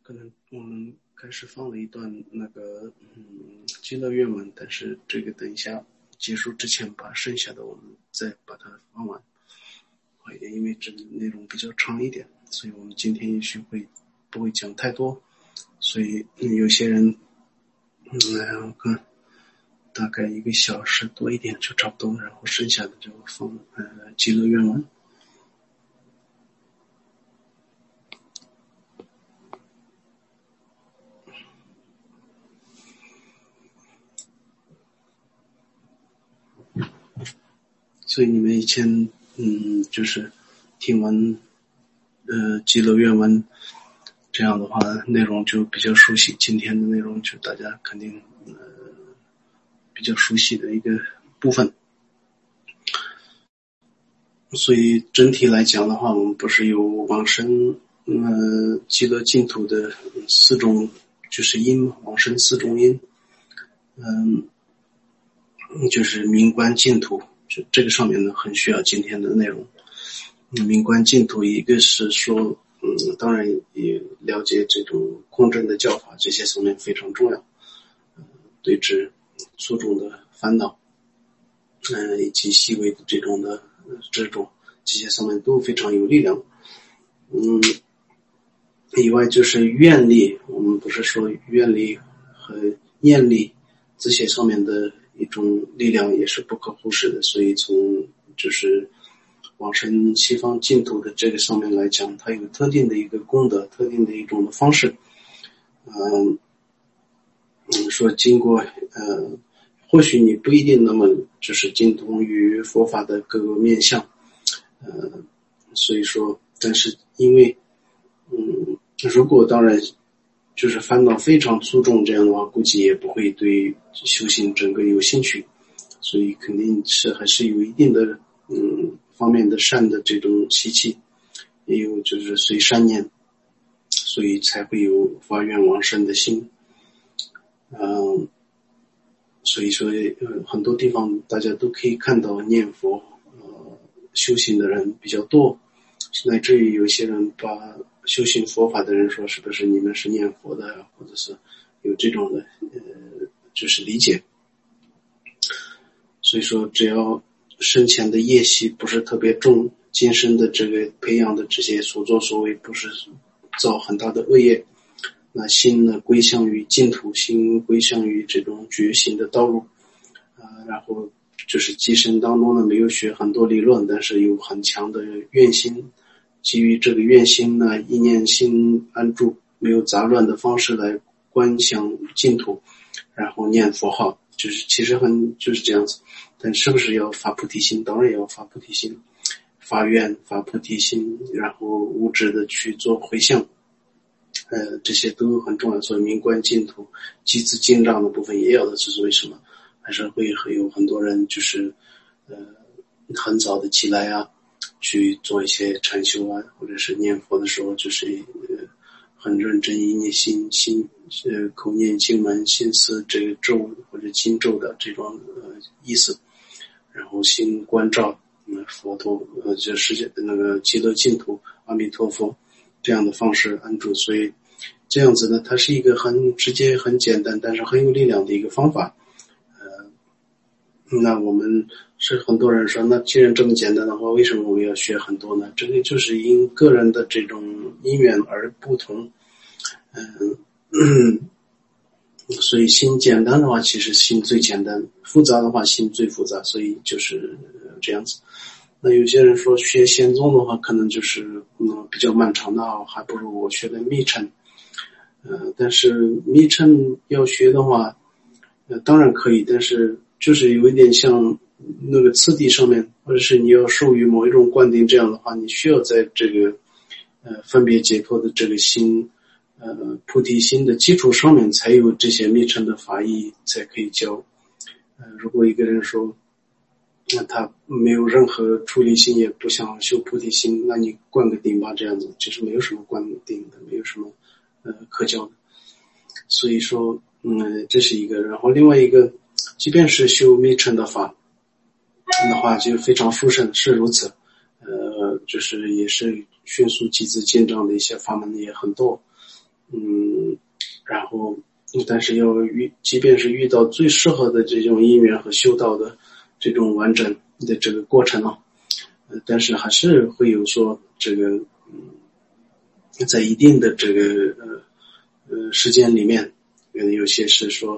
可能我们开始放了一段极乐愿文，但是这个等一下结束之前把剩下的我们再把它放完。也因为这个内容比较长一点，所以我们今天也许不会讲太多，所以有些人我看大概1个小时多一点就差不多，然后剩下的就放极乐愿文。所以你们以前就是听完极乐愿文，这样的话内容就比较熟悉，今天的内容就大家肯定比较熟悉的一个部分。所以整体来讲的话，我们不是有往生极乐净土的4种就是因，往生4种因，就是明观净土，就这个上面呢很需要今天的内容。明观净土，一个是说当然也了解这种空正的教法，这些上面非常重要，对治诸种的烦恼，以及细微的这种的执着，这些上面都非常有力量。以外就是愿力，我们不是说愿力和念力这些上面的一种力量也是不可忽视的，所以从就是往生西方净土的这个上面来讲，它有特定的一个功德，特定的一种的方式。说经过或许你不一定那么就是精通于佛法的各个面向，所以说但是因为如果当然就是烦恼非常粗重，这样的话估计也不会对修行整个有兴趣，所以肯定是还是有一定的方面的善的这种习气，也有就是随善念，所以才会有发愿往生的心。所以说很多地方大家都可以看到念佛修行的人比较多，乃至于有些人把修行佛法的人说是不是你们是念佛的，或者是有这种的就是理解。所以说只要生前的业习不是特别重，今生的这个培养的这些所作所为不是造很大的恶业，那心呢归向于净土，心归向于这种觉醒的道路，然后就是今生当中呢没有学很多理论，但是有很强的愿心，基于这个愿心呢，一念心安住，没有杂乱的方式来观想净土，然后念佛号，就是其实就是这样子。但是不是要发菩提心？当然要发菩提心，发愿发菩提心，然后无止的去做回向，这些都很重要。所以明观净土集资进账的部分也要的，这是为什么？还是会有很多人就是很早的起来啊，去做一些禅修啊，或者是念佛的时候就是很认真一念心口念经文，心思这个咒或者经咒的这种意思，然后心关照佛陀这世界那个极乐净土阿弥陀佛这样的方式安住。所以这样子呢，它是一个很直接很简单但是很有力量的一个方法。那我们是很多人说，那既然这么简单的话，为什么我们要学很多呢？这个就是因个人的这种因缘而不同。所以心简单的话其实心最简单，复杂的话心最复杂，所以就是这样子。那有些人说学仙宗的话可能就是比较漫长的话，还不如我学的密乘。但是密乘要学的话当然可以，但是就是有一点像那个次第上面，或者是你要授予某一种灌顶，这样的话你需要在这个分别解脱的这个心菩提心的基础上面才有这些密乘的法义才可以教。如果一个人说那他没有任何出离心，也不想修菩提心，那你灌个顶吧，这样子其实没有什么灌顶的，没有什么可教的。所以说这是一个。然后另外一个，即便是修密乘的法的话就非常殊胜，是如此，就是也是迅速集资进账的一些法门也很多。 然后但是即便是遇到最适合的这种因缘和修道的这种完整的这个过程但是还是会有说这个在一定的这个时间里面，有些是说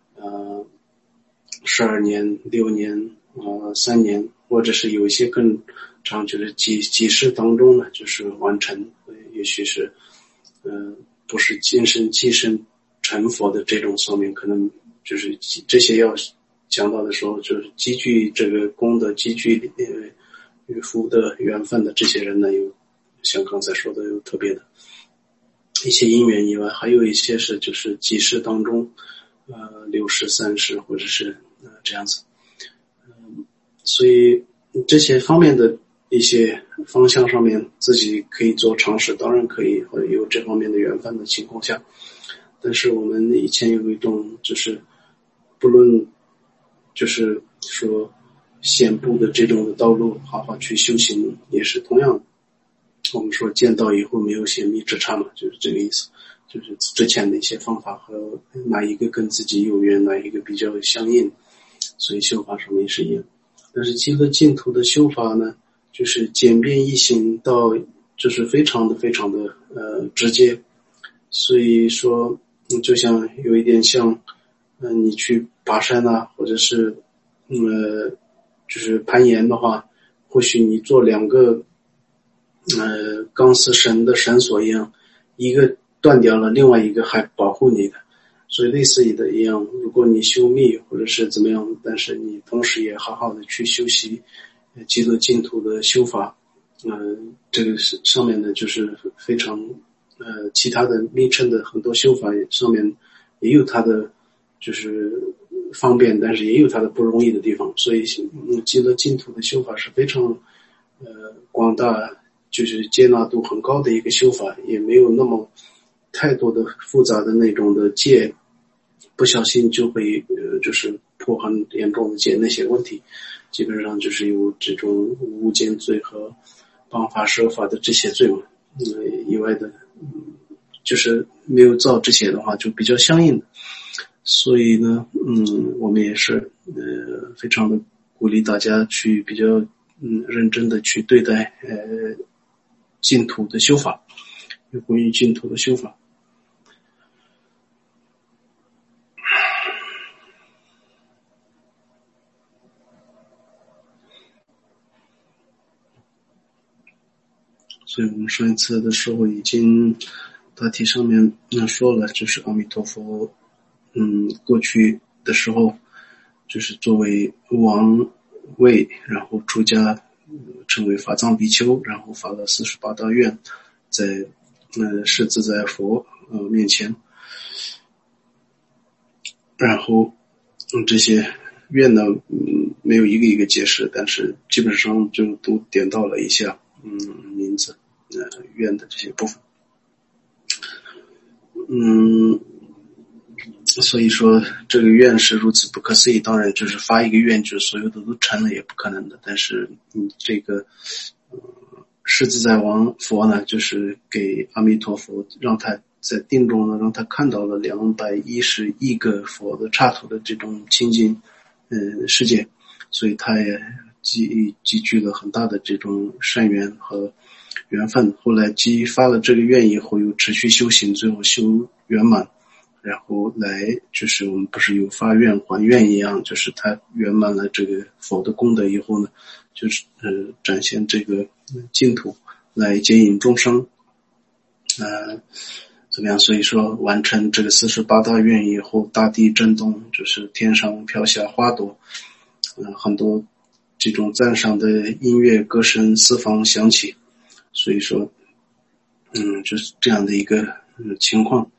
12年、6年、3年，或者是有一些更长，就是几世当中呢，就是完成，也许是不是今生今生成佛的这种寿命，可能就是这些要讲到的时候，就是积聚这个功德、积聚与福的缘分的这些人呢，有像刚才说的有特别的一些因缘以外，还有一些是就是几世当中6世、3世或者是这样子，所以这些方面的一些方向上面自己可以做尝试，当然可以，或者有这方面的缘分的情况下，但是我们以前有一种就是不论就是说显步的这种的道路，好好去修行也是同样的。我们说见道以后没有显密之差嘛，就是这个意思，就是之前的一些方法和哪一个跟自己有缘，哪一个比较相应，所以修法上面是一样。但是极乐净土的修法呢，就是简便易行到就是非常的直接，所以说就像有一点像你去爬山啊，或者是就是攀岩的话，或许你做2个钢丝绳的绳索一样，一个断掉了，另外一个还保护你的，所以类似的一样，如果你修密或者是怎么样，但是你同时也好好的去修习极乐净土的修法，这个是上面呢就是非常其他的密乘的很多修法上面也有它的就是方便，但是也有它的不容易的地方，所以极乐净土的修法是非常广大，就是接纳度很高的一个修法，也没有那么太多的复杂的那种的戒，不小心就会就是破很严重的戒，那些问题基本上就是有这种无间罪和谤法设法的这些罪嘛，以外的就是没有造这些的话就比较相应的。所以呢我们也是非常的鼓励大家去比较认真的去对待净土的修法，有关于净土的修法。所以我们上一次的时候已经大体上面说了，就是阿弥陀佛过去的时候就是作为王位，然后出家成为法藏比丘，然后发了48大愿，在设自在佛面前，然后这些愿呢没有一个一个解释，但是基本上就都点到了一下名字愿的这些部分。所以说这个愿是如此不可思议，当然就是发一个愿就是所有的都成了也不可能的，但是这个释自在王佛呢，就是给阿弥陀佛让他在定中呢让他看到了210亿个佛的刹土的这种清净世界，所以他也积聚了很大的这种善缘和缘分，后来激发了这个愿以后又持续修行，最后修圆满，然后来就是我们不是有发愿还愿一样，就是他圆满了这个佛的功德以后呢，就是展现这个净土来接引众生怎么样，所以说完成这个48大愿以后，大地震动，就是天上飘下花朵很多这种赞赏的音乐歌声四方响起，所以说就是这样的一个情况。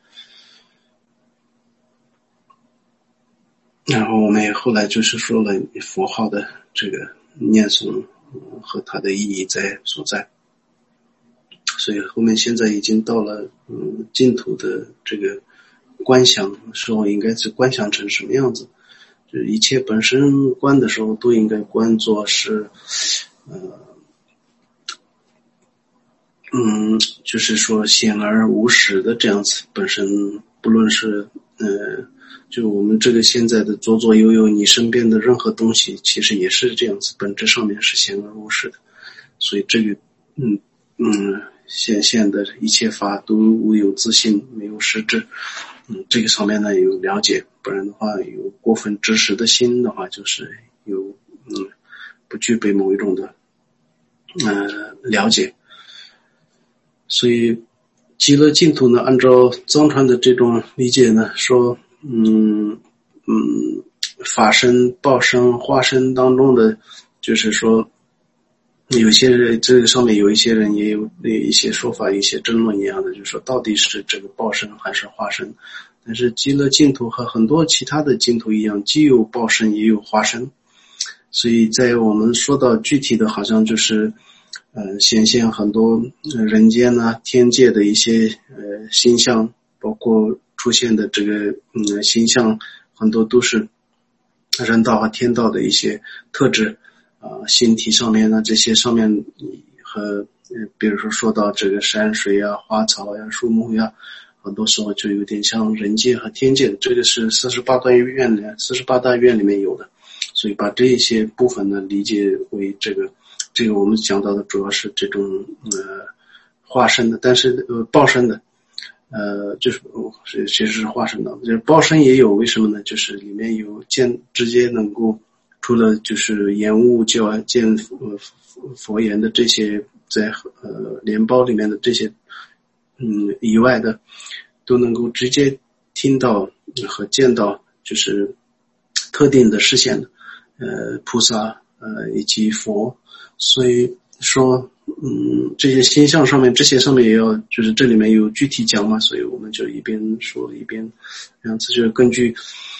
然后我们也后来就是说了佛号的这个念诵和它的意义所在，所以后面现在已经到了净土的这个观想时候，应该是观想成什么样子，就是一切本身观的时候都应该观作是就是说显而无实的这样子，本身不论是就我们这个现在的左左右右你身边的任何东西，其实也是这样子，本质上面是显而无实的。所以这个显现的一切法都无有自性，没有实质。这个上面呢有了解，不然的话有过分知识的心的话，就是有不具备某一种的了解。所以极乐净土呢，按照藏传的这种理解呢，说法身、报身、化身当中的，就是说有些人这个上面有一些人也有一些说法，一些争论一样的，就是说到底是这个报身还是化身。但是极乐净土和很多其他的净土一样，既有报身也有化身。所以在我们说到具体的，好像就是显现很多人间啊天界的一些形象，包括出现的这个形象，很多都是人道和天道的一些特质形体上面呢，这些上面和比如说到这个山水啊花草呀树木呀，很多时候就有点像人界和天界的，这个是48大愿里面有的。所以把这一些部分呢理解为这个我们讲到的主要是这种化身的，但是报身的就是其实是化身的，就是报身也有，为什么呢？就是里面有直接能够除了就是言物见佛言的这些在莲包里面的这些以外的，都能够直接听到和见到就是特定的视线的菩萨以及佛。所以说这些形象上面，这些上面也要就是这里面有具体讲嘛，所以我们就一边说一边这样子，就是根据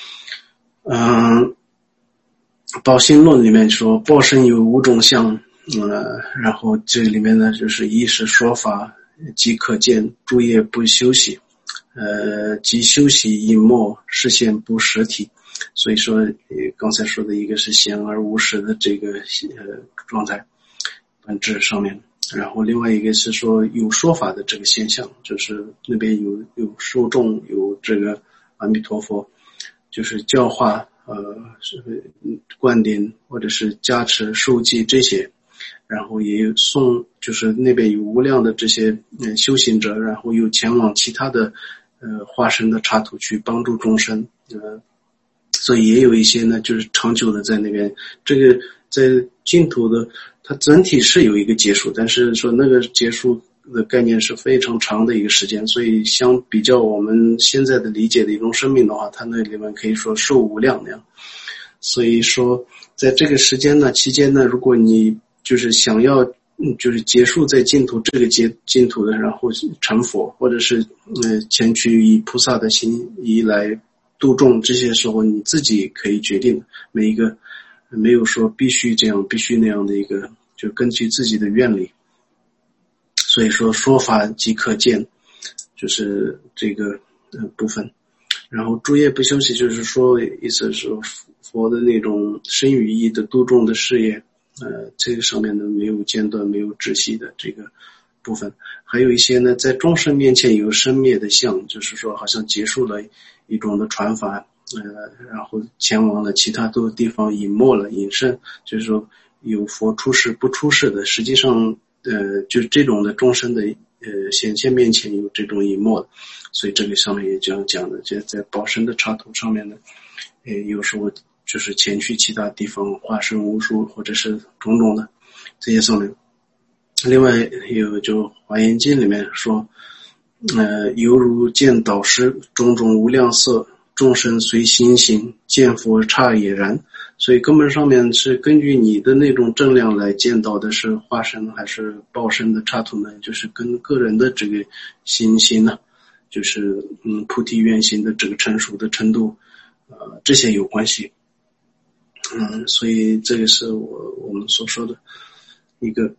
报心论里面说报身有5种相，然后这里面呢就是一是说法即可见，诸业不休息，即休息隐没，视线不实体。所以说刚才说的一个是显而无实的这个状态本质上面，然后另外一个是说有说法的这个现象，就是那边有受众，有这个阿弥陀佛就是教化灌顶或者是加持受记这些，然后也有就是那边有无量的这些修行者，然后又前往其他的化身的刹土去帮助众生，所以也有一些呢就是长久的在那边。这个在净土的它整体是有一个结束，但是说那个结束的概念是非常长的一个时间，所以相比较我们现在的理解的一种生命的话，它那里面可以说寿无量那样。所以说在这个时间呢期间呢，如果你就是想要就是结束在净土这个净土的，然后成佛，或者是前去以菩萨的心意来度众，这些时候你自己可以决定，每一个没有说必须这样必须那样的一个，就根据自己的愿力。所以说说法即可见，就是这个部分。然后诸业不休息，就是说意思是佛的那种身语意的度众的事业，这个上面呢没有间断没有止息的这个部分。还有一些呢在众生面前有生灭的相，就是说好像结束了一种的传法，然后前往了其他的地方隐没了隐身，就是说有佛出世不出世的，实际上就是这种的众生的显现面前有这种隐没的。所以这个上面也这样讲的，就在报身的刹土上面呢有时候就是前去其他地方化身无数，或者是种种的这些上面。另外有就华严经里面说犹如见导师种种无量色，众生随心行，见佛刹也然。所以根本上面是根据你的那种正量来见到的是化身还是报身的刹土呢，就是跟个人的这个心行呢，就是菩提愿行的这个成熟的程度这些有关系。所以这个是我们所说的一个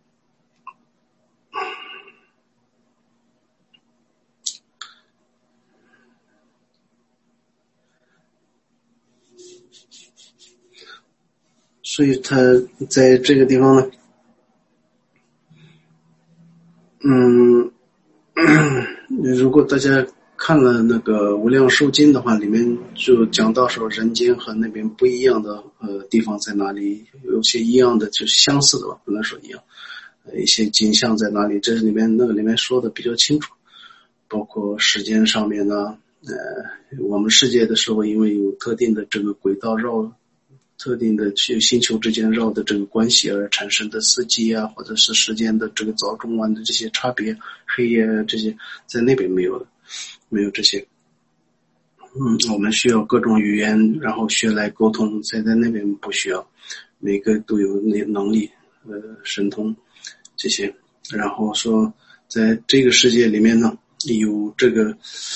所以他在这个地方呢果大家看了那个无量寿经的话，里面就讲到说人间和那边不一样的地方在哪里，有些一样的就是相似的吧，不能说一样，一些景象在哪里，这里面说的比较清楚，包括时间上面呢，我们世界的时候因为有特定的这个轨道绕特定的星球之间绕的这个关系而产生的四季啊，或者是时间的这个早中晚的这些差别，黑夜这些在那边没有这些。我们需要各种语言然后学来沟通，在那边不需要，每个都有那能力神通这些。然后说在这个世界里面呢，有这个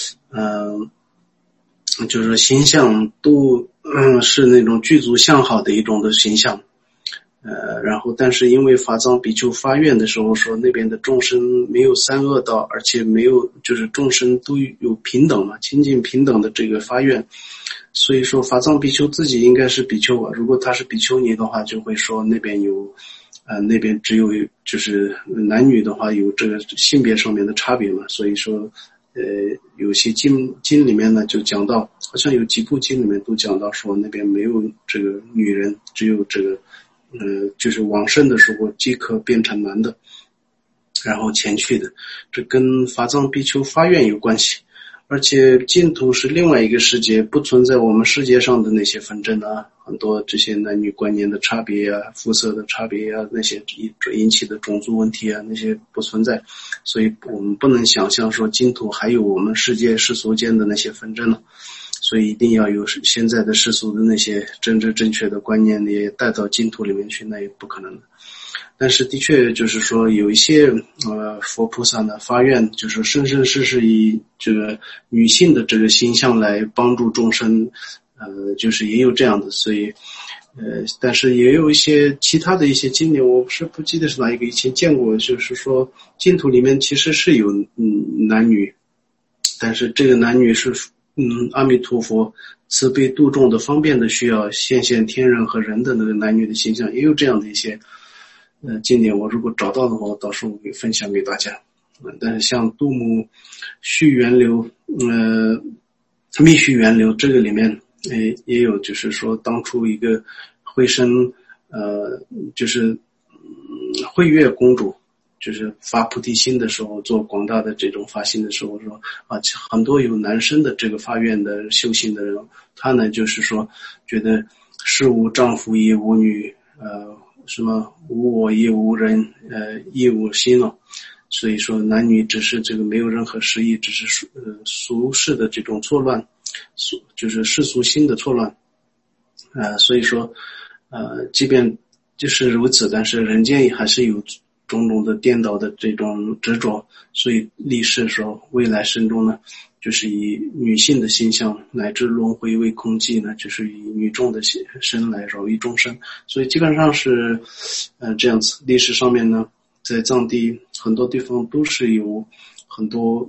就是形象都是那种具足相好的一种的形象，然后但是因为法藏比丘发愿的时候说那边的众生没有三恶道，而且没有就是众生都有平等嘛，亲近平等的这个发愿，所以说法藏比丘自己应该是比丘啊，如果他是比丘尼的话，就会说那边有那边只有就是男女的话有这个性别上面的差别嘛，所以说有些经里面呢就讲到，好像有几部经里面都讲到说那边没有这个女人，只有这个就是往生的时候即可变成男的，然后前去的，这跟法藏比丘发愿有关系。而且净土是另外一个世界，不存在我们世界上的那些纷争啊，很多这些男女观念的差别啊，肤色的差别啊，那些引起的种族问题啊，那些不存在，所以我们不能想象说净土还有我们世界世俗间的那些纷争了，所以一定要有现在的世俗的那些政治正确的观念也带到净土里面去，那也不可能的。但是的确就是说有一些佛菩萨呢发愿，就是生生世世以这个女性的这个形象来帮助众生，就是也有这样的，所以但是也有一些其他的一些经典，我是不记得是哪一个，以前见过，就是说净土里面其实是有男女，但是这个男女是阿弥陀佛慈悲度众的方便的需要现天人和人的那个男女的形象，也有这样的一些经典，我如果找到的话，到时候我会分享给大家。但是像杜牧续源流密续源流这个里面也有，就是说当初一个惠生就是慧月公主就是发菩提心的时候，做广大的这种发心的时候说很多有男生的这个发愿的修行的人，他呢就是说觉得是无丈夫也无女什么无我也无人也无心了，所以说男女只是这个没有任何实义，只是俗世的这种错乱，就是世俗心的错乱所以说即便就是如此，但是人间还是有种种的颠倒的这种执着，所以立誓说未来生中呢，就是以女性的形象乃至轮回为空寂呢，就是以女众的身来饶益众生，所以基本上是这样子。历史上面呢，在藏地很多地方都是有很多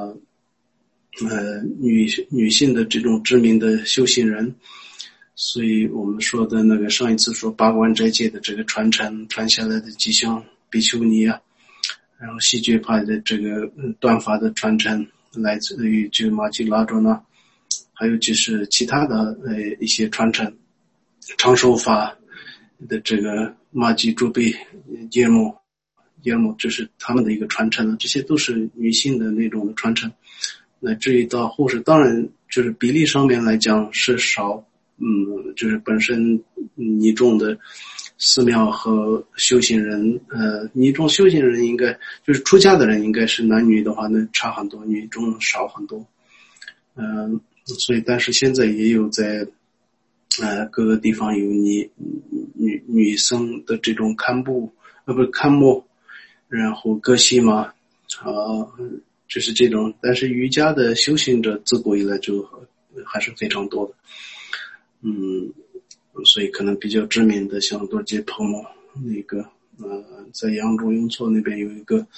女性的这种知名的修行人，所以我们说的那个上一次说八关斋戒的这个传承传下来的吉祥比丘尼啊，然后西觉派的这个断法的传承来自于这个玛吉拉卓那，还有就是其他的一些传承，长寿法的这个玛吉朱贝耶姆，这是他们的一个传承，这些都是女性的那种的传承。乃至于到后世，当然就是比例上面来讲是少，就是本身尼众的寺庙和修行人，尼众修行人应该就是出家的人应该是男女的话那差很多，女众少很多，所以但是现在也有在各个地方有女僧的这种堪布不是堪摩，然后歌西嘛就是这种，但是瑜伽的修行者自古以来就还是非常多的，所以可能比较知名的像多杰彭摩那个在扬州雍措那边有一个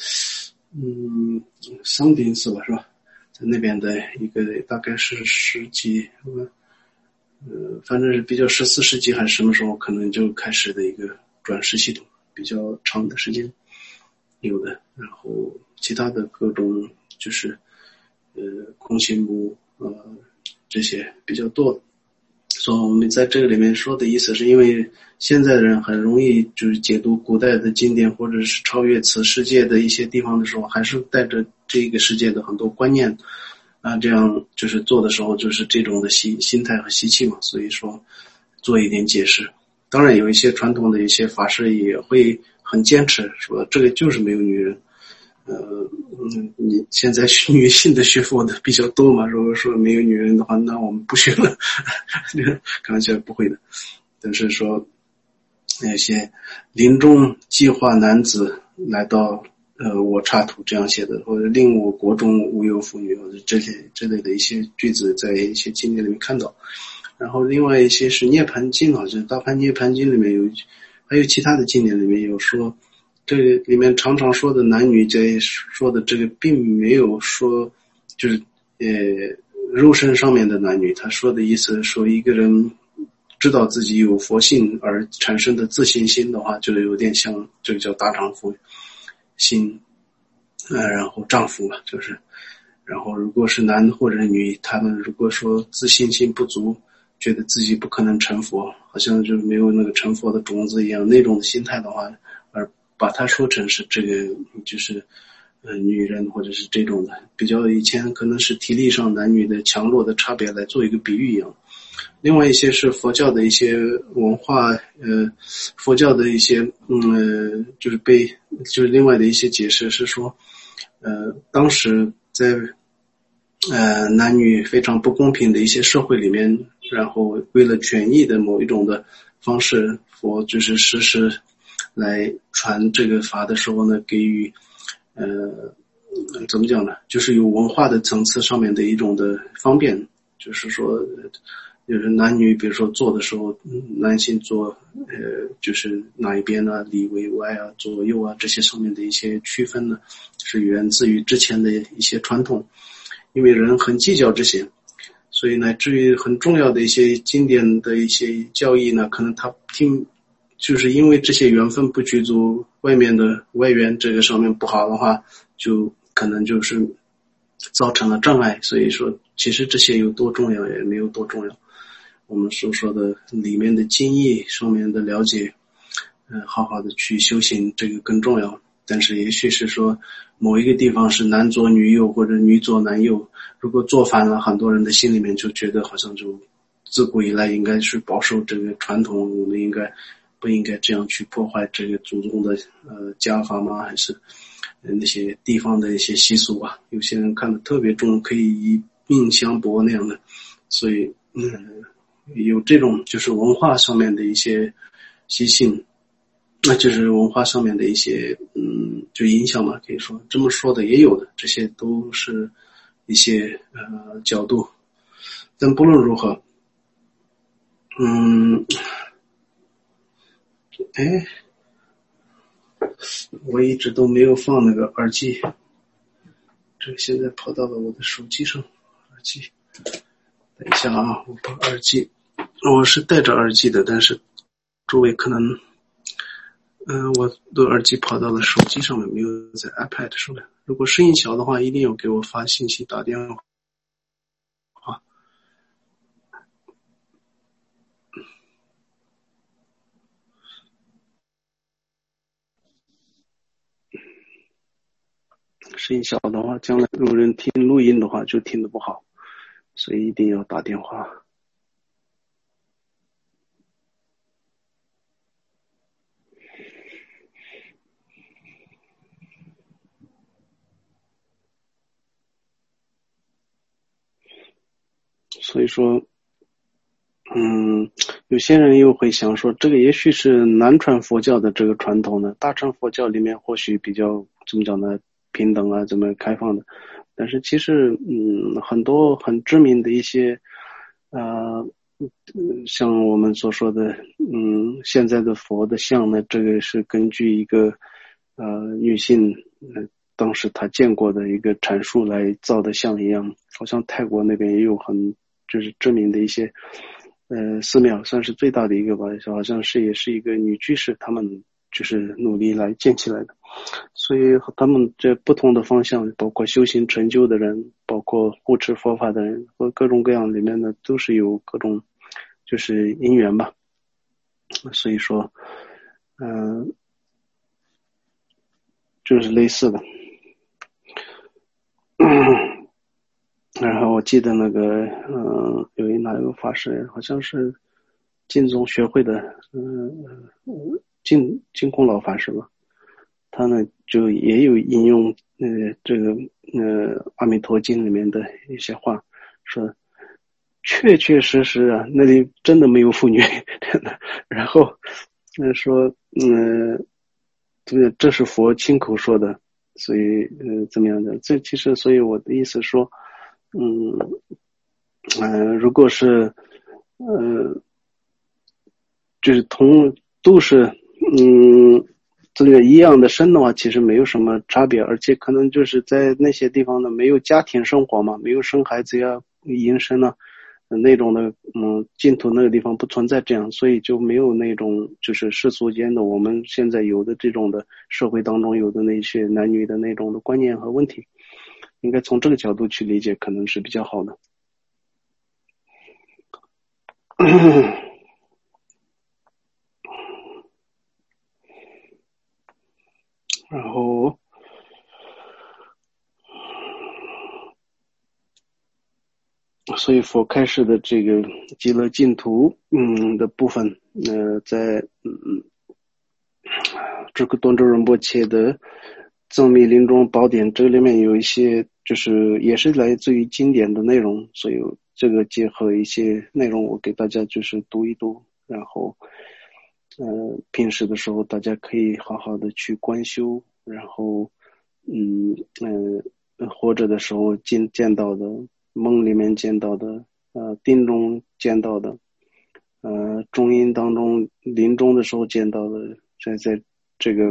桑丁寺吧是吧，在那边的一个大概是世纪反正是比较14世纪还是什么时候可能就开始的一个转世系统，比较长的时间有的，然后其他的各种就是空心木这些比较多。所以我们在这个里面说的意思是因为现在的人很容易就是解读古代的经典或者是超越此世界的一些地方的时候，还是带着这个世界的很多观念这样就是做的时候就是这种的心态和习气嘛，所以说做一点解释。当然有一些传统的一些法师也会很坚持说这个就是没有女人。你现在女性的学佛的比较多嘛，如果说没有女人的话，那我们不学了。开玩笑，不会的。但是说那些临终计划男子来到我刹土这样写的，或者令我国中无有妇女，或者这类的一些句子在一些经典里面看到。然后另外一些是涅槃经，好像大梵涅槃经里面有，还有其他的经典里面有说，这个里面常常说的男女在说的这个并没有说就是肉身上面的男女，他说的意思是说一个人知道自己有佛性而产生的自信心的话，就有点像这个叫大丈夫心然后丈夫嘛，就是然后如果是男或者女，他们如果说自信心不足，觉得自己不可能成佛，好像就没有那个成佛的种子一样，那种心态的话，而把它说成是这个就是女人或者是这种的，比较以前可能是体力上男女的强弱的差别来做一个比喻一样。另外一些是佛教的一些文化佛教的一些就是另外的一些解释是说当时在男女非常不公平的一些社会里面，然后为了权益的某一种的方式，佛就是时时来传这个法的时候呢，给予怎么讲呢，就是有文化的层次上面的一种的方便，就是说就是男女比如说坐的时候，男性坐就是哪一边呢，里为外啊，左右啊，这些上面的一些区分呢，是源自于之前的一些传统。因为人很计较这些，所以乃至于很重要的一些经典的一些教义呢，可能他就是因为这些缘分不具足，外面的外缘这个上面不好的话，就可能就是造成了障碍。所以说其实这些有多重要也没有多重要，我们所说的里面的经义上面的了解好好的去修行，这个更重要。但是也许是说某一个地方是男左女右或者女左男右，如果做反了，很多人的心里面就觉得好像就自古以来应该是保守这个传统，我们不应该这样去破坏这个祖宗的家法吗？还是那些地方的一些习俗啊，有些人看得特别重，可以以命相搏那样的。所以有这种就是文化上面的一些习性，那就是文化上面的一些就影响嘛，可以说这么说的也有的，这些都是一些角度。但不论如何我一直都没有放那个耳机，这个现在跑到了我的手机上。耳机等一下啊，我把耳机，我是戴着耳机的，但是诸位可能我的耳机跑到了手机上面，没有在 iPad 上面。如果声音小的话，一定要给我发信息打电话。声音小的话，将来有人听录音的话就听得不好，所以一定要打电话。所以说有些人又会想说，这个也许是南传佛教的这个传统呢，大乘佛教里面或许比较怎么讲呢，平等啊，怎么开放的。但是其实很多很知名的一些像我们所说的现在的佛的像呢，这个是根据一个女性当时她见过的一个阐述来造的像一样。好像泰国那边也有很就是知名的一些寺庙，算是最大的一个吧，好像是也是一个女居士他们就是努力来建起来的。所以他们这不同的方向，包括修行成就的人，包括护持佛法的人，和各种各样里面呢，都是有各种就是因缘吧。所以说就是类似的。然后我记得那个有哪个法师，好像是净宗学会的净空老法师吧，他呢就也有引用这个阿弥陀经里面的一些话，说确确实实啊，那里真的没有妇女然后说这是佛亲口说的，所以怎么样的，这其实所以我的意思说如果是就是都是这个一样的生的话，其实没有什么差别，而且可能就是在那些地方呢，没有家庭生活嘛，没有生孩子呀、营生啊那种的，净土那个地方不存在这样，所以就没有那种就是世俗间的我们现在有的这种的社会当中有的那些男女的那种的观念和问题，应该从这个角度去理解，可能是比较好的。然后所以佛开示的这个极乐净土的部分在这个端州仁波切的藏密临终宝典这里面有一些就是也是来自于经典的内容，所以这个结合一些内容我给大家就是读一读，然后平时的时候大家可以好好的去观修，然后活着的时候见到的，梦里面见到的，定中见到的，中阴当中临终的时候见到的，在这个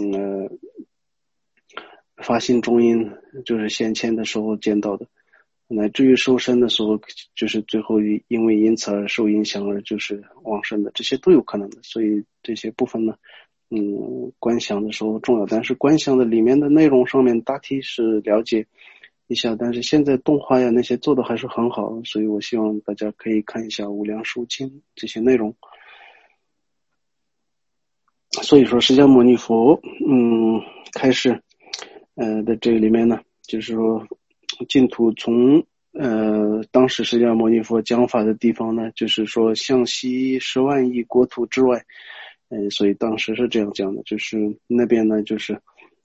发心中阴就是先前的时候见到的，乃至于受身的时候，就是最后因此而受影响而就是往生的，这些都有可能的。所以这些部分呢，观想的时候重要，但是观想的里面的内容上面大体是了解一下，但是现在动画呀那些做的还是很好，所以我希望大家可以看一下无量寿经这些内容。所以说释迦牟尼佛开始的这个里面呢，就是说净土从当时释迦牟尼佛讲法的地方呢，就是说向西10万亿国土之外，所以当时是这样讲的，就是那边呢就是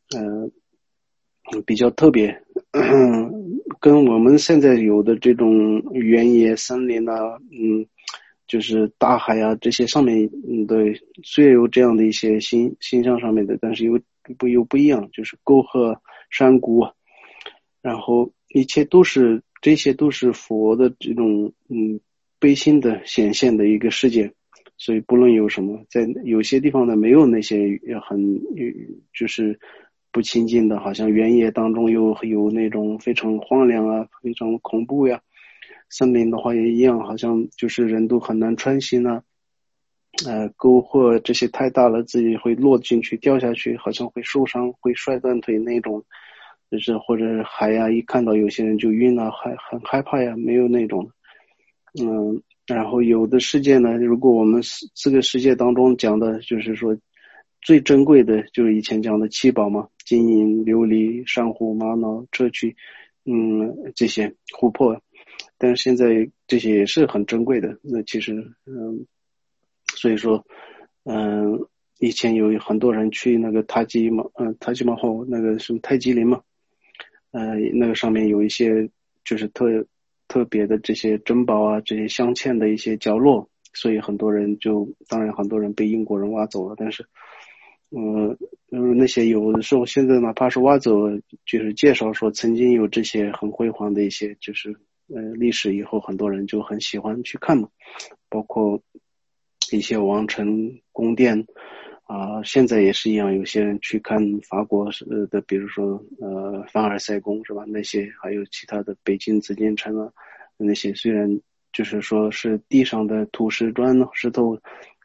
比较特别，跟我们现在有的这种原野森林啊，就是大海啊这些上面，对，虽然有这样的一些形象上面的，但是又不一样，就是沟壑山谷，然后这些都是佛的这种悲心的显现的一个世界，所以不论有什么，在有些地方呢没有那些就是不亲近的，好像原野当中有那种非常荒凉啊，非常恐怖呀。森林的话也一样，好像就是人都很难穿行啊，沟壑这些太大了，自己会落进去掉下去，好像会受伤，会摔断腿那种，就是或者海呀，一看到有些人就晕了，很害怕呀，没有那种，然后有的世界呢，如果我们这个世界当中讲的就是说最珍贵的就是以前讲的七宝嘛，金银琉璃珊瑚玛瑙砗磲这些琥珀，但是现在这些也是很珍贵的。那其实所以说以前有很多人去那个塔吉马后那个什么泰姬陵嘛，那个上面有一些就是特别的这些珍宝啊，这些镶嵌的一些角落，所以当然很多人被英国人挖走了，但是那些有的时候现在哪怕是挖走了，就是介绍说曾经有这些很辉煌的一些就是历史，以后很多人就很喜欢去看嘛，包括一些王城宫殿现在也是一样，有些人去看法国的，比如说凡尔赛宫是吧？那些还有其他的北京紫禁城啊，那些虽然就是说是地上的土石砖石头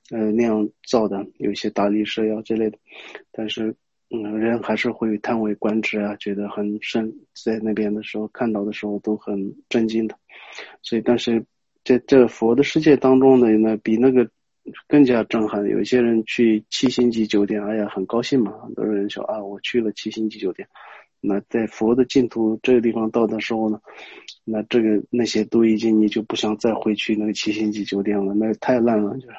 那样造的，有一些大理石呀之类的，但是人还是会叹为观止啊，觉得很深，在那边的时候看到的时候都很震惊的。所以但是这佛的世界当中呢比那个更加震撼。有一些人去七星级酒店，哎呀很高兴嘛，很多人说啊我去了七星级酒店。那在佛的净土这个地方到的时候呢，那那些都已经你就不想再回去那个七星级酒店了，那太烂了，就是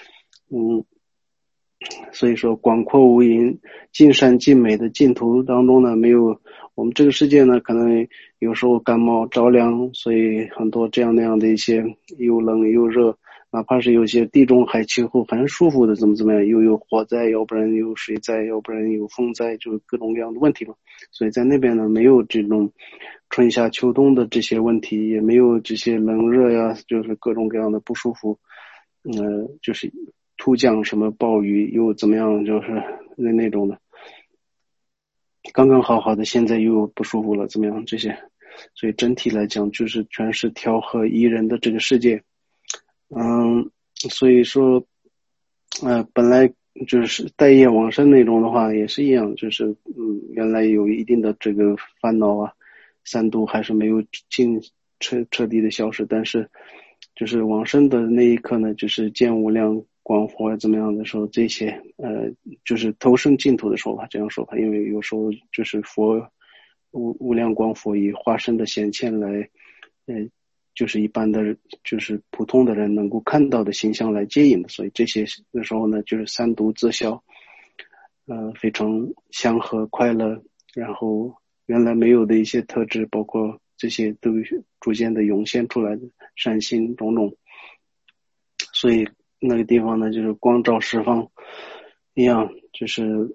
所以说广阔无垠、尽善尽美的净土当中呢，没有我们这个世界呢，可能有时候感冒着凉，所以很多这样那样的一些又冷又热，哪怕是有些地中海气候很舒服的怎么样，又有火灾，要不然有水灾，要不然有风灾，就是各种各样的问题嘛。所以在那边呢，没有这种春夏秋冬的这些问题，也没有这些冷热呀，就是各种各样的不舒服。就是突降什么暴雨又怎么样，就是那种的，刚刚好的，现在又不舒服了，怎么样这些？所以整体来讲，就是全是调和宜人的这个世界。所以说，本来就是待业往生那种的话，也是一样，就是原来有一定的这个烦恼啊，三毒还是没有彻底的消失，但是就是往生的那一刻呢，就是见无量光佛怎么样的时候，这些就是投生净土的时候吧，这样说吧，因为有时候就是佛无量光佛以化身的显现来，就是一般的，就是普通的人能够看到的形象来接引的，所以这些的时候呢，就是三毒自消，非常祥和快乐，然后原来没有的一些特质，包括这些都逐渐的涌现出来的善心种种，所以那个地方呢，就是光照十方一样，就是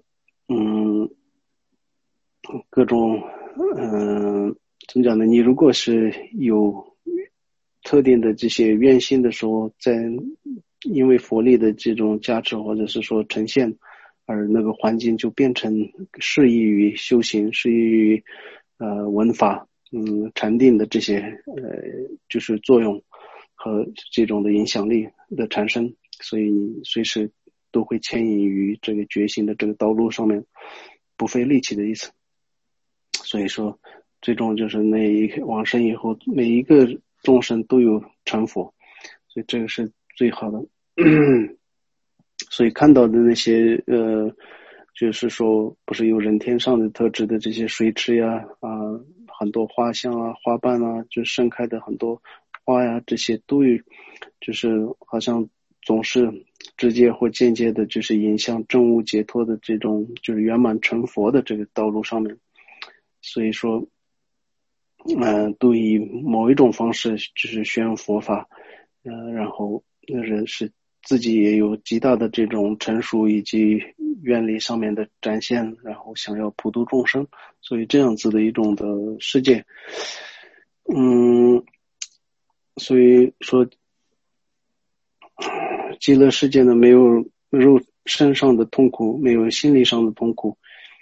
各种怎么讲呢？你如果是有特定的这些愿心的时候，因为佛力的这种加持或者是说呈现，而那个环境就变成适宜于修行，适宜于闻法，禅定的这些就是作用和这种的影响力的产生，所以你随时都会牵引于这个觉醒的这个道路上面，不费力气的意思。所以说最终就是往生以后每一个众生都有成佛，所以这个是最好的。所以看到的那些就是说不是有人天上的特质的这些水池呀很多花香啊花瓣啊，就盛开的很多花呀，这些都有，就是好像总是直接或间接的就是引向证悟解脱的这种就是圆满成佛的这个道路上面。所以说都以某一种方式就是宣佛法，然后人是自己也有极大的这种成熟以及愿力上面的展现，然后想要普度众生，所以这样子的一种的世界。所以说极乐世界呢，没有肉身上的痛苦，没有心理上的痛苦，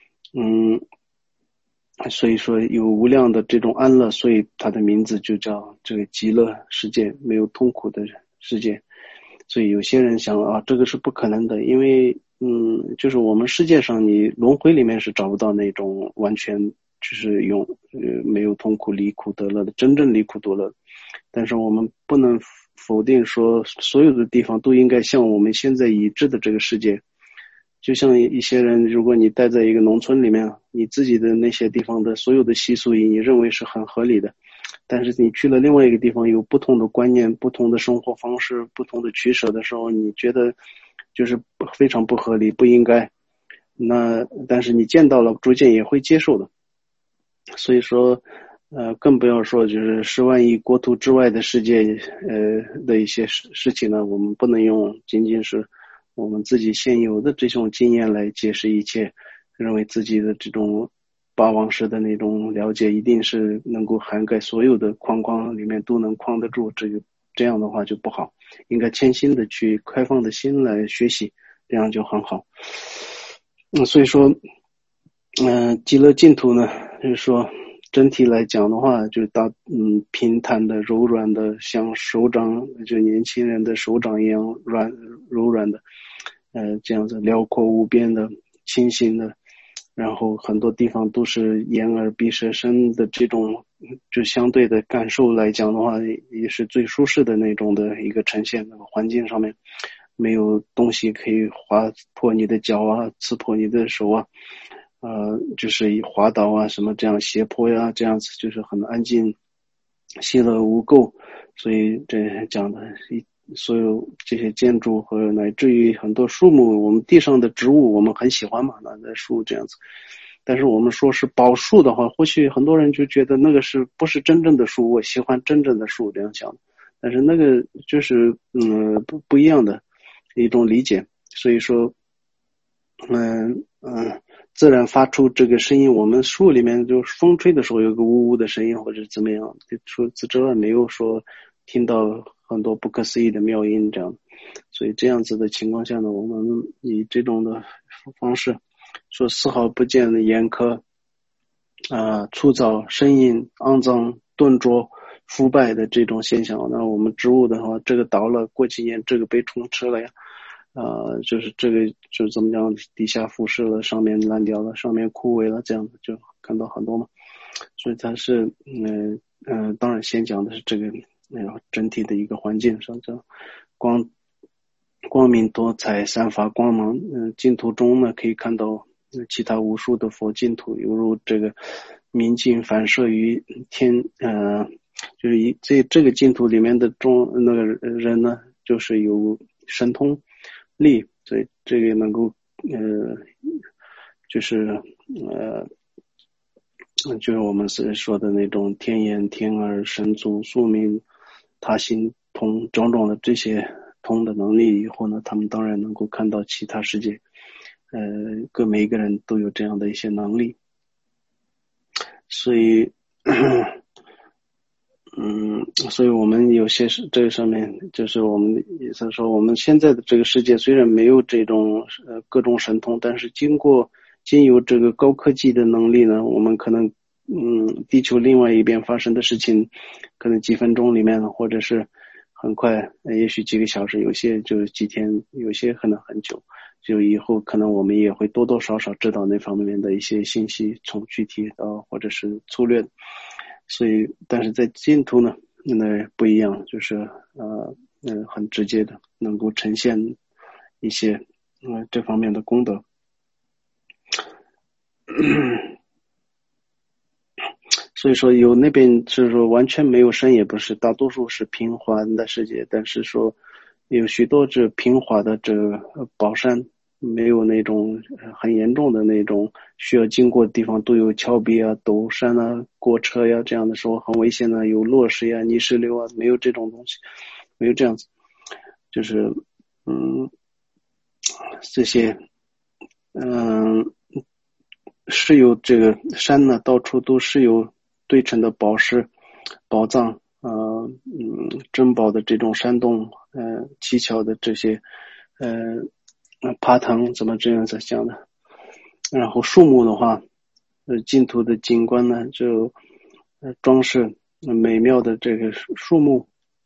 所以说有无量的这种安乐，所以它的名字就叫这个极乐世界，没有痛苦的世界。所以有些人想这个是不可能的，因为就是我们世界上你轮回里面是找不到那种完全就是没有痛苦离苦得乐的真正离苦得乐。但是我们不能否定说所有的地方都应该像我们现在已知的这个世界。就像一些人，如果你待在一个农村里面，你自己的那些地方的所有的习俗你认为是很合理的，但是你去了另外一个地方，有不同的观念、不同的生活方式、不同的取舍的时候，你觉得就是非常不合理、不应该。但是你见到了，逐渐也会接受的。所以说，更不要说就是10万亿国土之外的世界，的一些事情呢，我们不能用仅仅是我们自己现有的这种经验来解释一切，认为自己的这种八王式的那种了解一定是能够涵盖所有的框框里面都能框得住，这样的话就不好，应该谦心的去开放的心来学习，这样就很好。所以说极乐净土呢，就是说整体来讲的话，就平坦的、柔软的，像手掌，就年轻人的手掌一样柔软的，这样子辽阔无边的、清新的，然后很多地方都是眼耳鼻舌身的这种，就相对的感受来讲的话，也是最舒适的那种的一个呈现。那个环境上面没有东西可以划破你的脚啊，刺破你的手啊。就是以滑倒啊什么这样斜坡呀，这样子就是很安静，细乐无垢。所以这讲的所有这些建筑和乃至于很多树木，我们地上的植物我们很喜欢嘛，那树这样子。但是我们说是宝树的话，或许很多人就觉得那个是不是真正的树，我喜欢真正的树这样想。但是那个就是不一样的一种理解。所以说自然发出这个声音，我们树里面就风吹的时候有个呜呜的声音或者怎么样，除此之外没有说听到很多不可思议的妙音这样。所以这样子的情况下呢，我们以这种的方式说丝毫不见的严苛粗糙、生硬、肮脏、顿拙、腐败的这种现象。那我们植物的话，这个倒了，过几年这个被虫吃了呀，就是这个就怎么讲，底下腐蚀了，上面烂掉了，上面枯萎了，这样就看到很多嘛。所以它是当然先讲的是这个整体的一个环境上，这光明多彩，散发光芒。净土中呢可以看到其他无数的佛净土，犹如这个明镜反射于天，就是这个净土里面的那个人呢，就是有神通力，所以这个能够就是我们是说的那种天眼、天耳、神足、宿命、他心通种种的这些通的能力以后呢，他们当然能够看到其他世界。每一个人都有这样的一些能力。所以所以我们有些这个上面就是我们也是说，我们现在的这个世界虽然没有这种各种神通，但是经由这个高科技的能力呢，我们可能地球另外一边发生的事情，可能几分钟里面，或者是很快，也许几个小时，有些就是几天，有些可能很久。就以后可能我们也会多多少少知道那方面的一些信息，从具体到或者是粗略的。所以但是在净土呢，那不一样，就是很直接的能够呈现一些这方面的功德。所以说有那边就是说完全没有山，也不是，大多数是平缓的世界，但是说有许多这平滑的这宝山，没有那种很严重的那种需要经过的地方，都有峭壁啊、陡山啊、过车呀，这样的时候很危险的，有落石呀、泥石流啊，没有这种东西，没有这样子。就是这些是有这个山呢，到处都是有对称的宝石、宝藏，珍宝的这种山洞，奇巧的这些，爬藤怎么这样子讲的？然后树木的话，净土的景观呢，就装饰美妙的这个树木，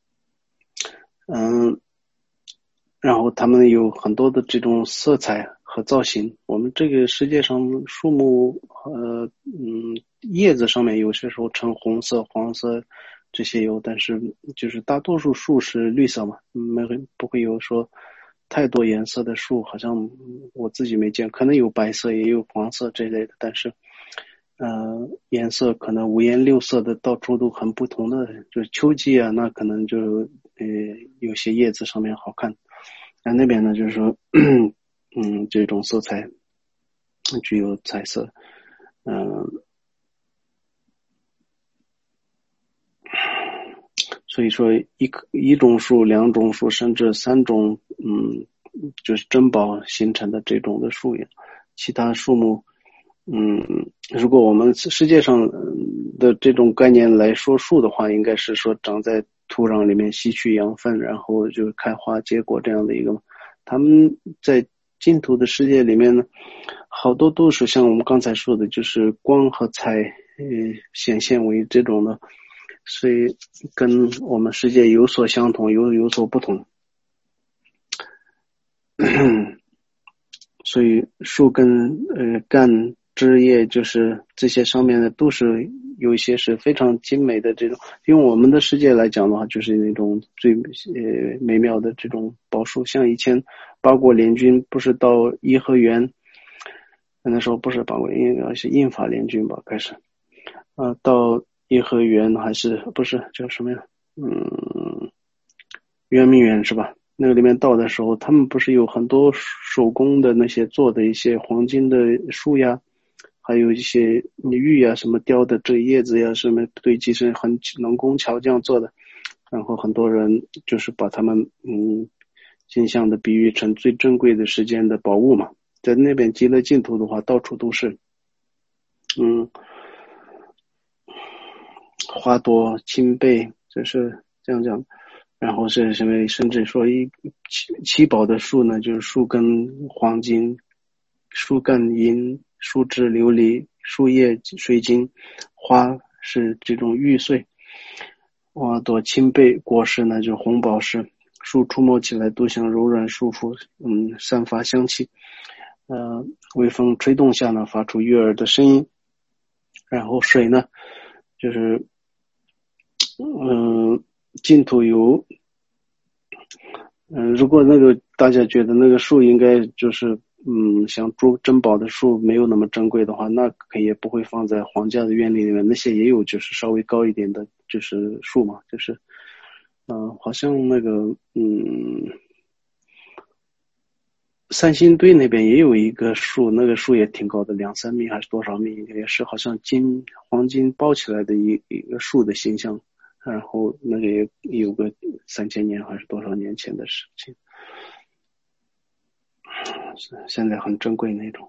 然后他们有很多的这种色彩和造型。我们这个世界上树木叶子上面有些时候呈红色、黄色这些有，但是就是大多数树是绿色嘛，不会有说太多颜色的树，好像我自己没见，可能有白色也有黄色这类的，但是颜色可能五颜六色的，到处都很不同的。就是秋季啊，那可能就有些叶子上面好看。那边呢，就是说，这种色彩具有彩色，所以说一种树、两种树，甚至三种，就是珍宝形成的这种的树叶，其他树木，如果我们世界上的这种概念来说树的话，应该是说长在土壤里面吸取养分，然后就开花结果这样的一个。他们在净土的世界里面呢，好多都是像我们刚才说的，就是光和彩显现为这种的，所以跟我们世界有所相同，有所不同。所以树根、干、枝叶，就是这些上面的都是有一些是非常精美的这种，用我们的世界来讲的话，就是那种最美妙的这种宝树。像以前八国联军不是到颐和园，那时候不是八国，应该是印法联军吧，开始到颐和园还是不是叫什么呀？圆明园是吧？那个里面到的时候，他们不是有很多手工的那些做的一些黄金的树呀，还有一些玉呀，什么雕的这叶子呀，什么堆积是很能工巧匠做的。然后很多人就是把他们形象的比喻成最珍贵的世间的宝物嘛。在那边极乐净土的话，到处都是花朵青贝，就是这样讲。然后是什么？甚至说七宝的树呢，就是树根黄金，树干银，树枝琉璃，树叶水晶，花是这种玉碎，花朵青贝，果实呢就是红宝石。树触摸起来都像柔软束缚，散发香气。微风吹动下呢，发出悦耳的声音。然后水呢，就是净土有如果那个大家觉得那个树应该就是像珍宝的树没有那么珍贵的话，那可以也不会放在皇家的院里面。那些也有就是稍微高一点的就是树嘛，就是好像那个三星堆那边也有一个树，那个树也挺高的，2-3米还是多少米，也是好像黄金包起来的一个树的形象。然后那个也有个3000年还是多少年前的事情，现在很珍贵那种。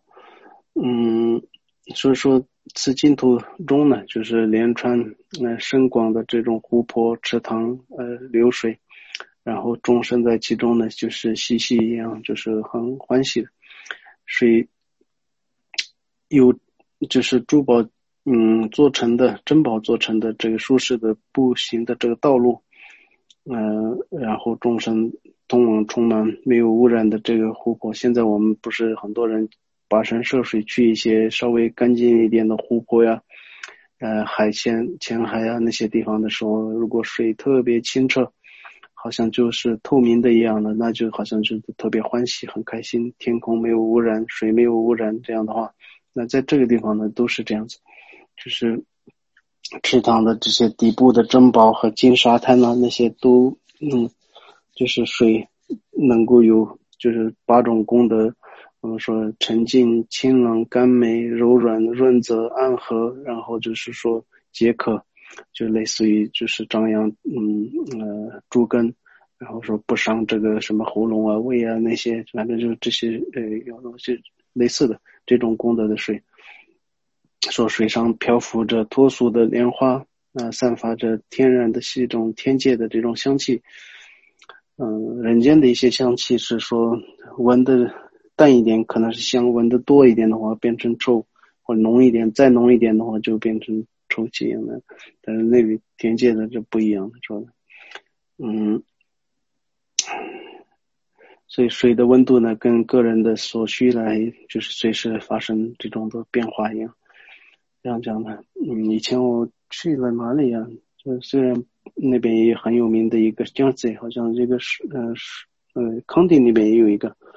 所以说此净土中呢，就是连川深广的这种湖泊、池塘、流水，然后众生在其中呢，就是嬉戏一样，就是很欢喜的。水有就是珠宝做成的珍宝做成的这个舒适的步行的这个道路，然后众生通往充满没有污染的这个湖泊。现在我们不是很多人跋山涉水去一些稍微干净一点的湖泊呀，浅海啊那些地方的时候，如果水特别清澈，好像就是透明的一样的，那就好像是特别欢喜很开心。天空没有污染，水没有污染，这样的话，那在这个地方呢都是这样子，就是池塘的这些底部的珍宝和金沙滩啊，那些都就是水能够有就是8种功德。我们说沉静、清冷、甘美、柔软、润泽、安和，然后就是说解渴，就类似于就是张扬诸根，然后说不伤这个什么喉咙啊、胃啊那些，反正就是这些有东西类似的这种功德的水。说水上漂浮着脱俗的莲花，散发着天然的一种天界的这种香气。人间的一些香气是说闻的淡一点可能是香，闻的多一点的话变成臭，或者浓一点再浓一点的话就变成臭气一样的。但是那里天界的就不一样说的。所以水的温度呢跟个人的所需来就是随时发生这种的变化一样。这样讲的。以前我去了哪里啊，就虽然那边也很有名的一个江子，好像这个康定那边也有一个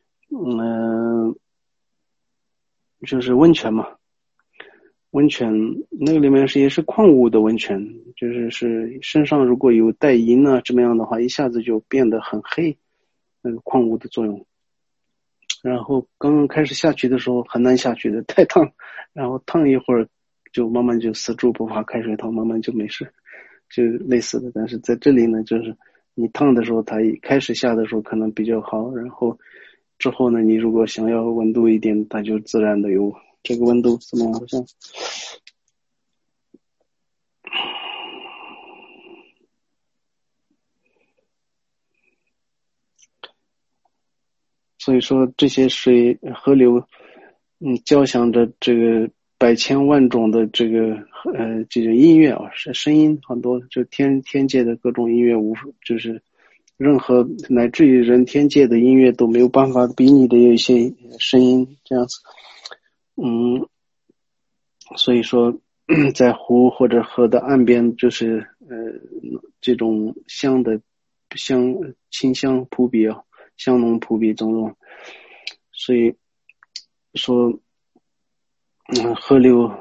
就是温泉嘛，温泉那个里面也是矿物的温泉，就是身上如果有带银啊这么样的话，一下子就变得很黑，那个矿物的作用。然后刚刚开始下去的时候很难下去的，太烫，然后烫一会儿就慢慢就死住不怕开水烫，慢慢就没事，就类似的。但是在这里呢，就是你烫的时候它一开始下的时候可能比较好，然后之后呢你如果想要温度一点，它就自然的有这个温度怎么样，好像所以说这些水河流交响着这个百千万种的这个这个音乐啊，声音很多，就天界的各种音乐就是任何乃至于人天界的音乐都没有办法比拟的有一些声音这样子。所以说在湖或者河的岸边，就是这种香清香扑鼻啊，香浓扑鼻种种。所以说河流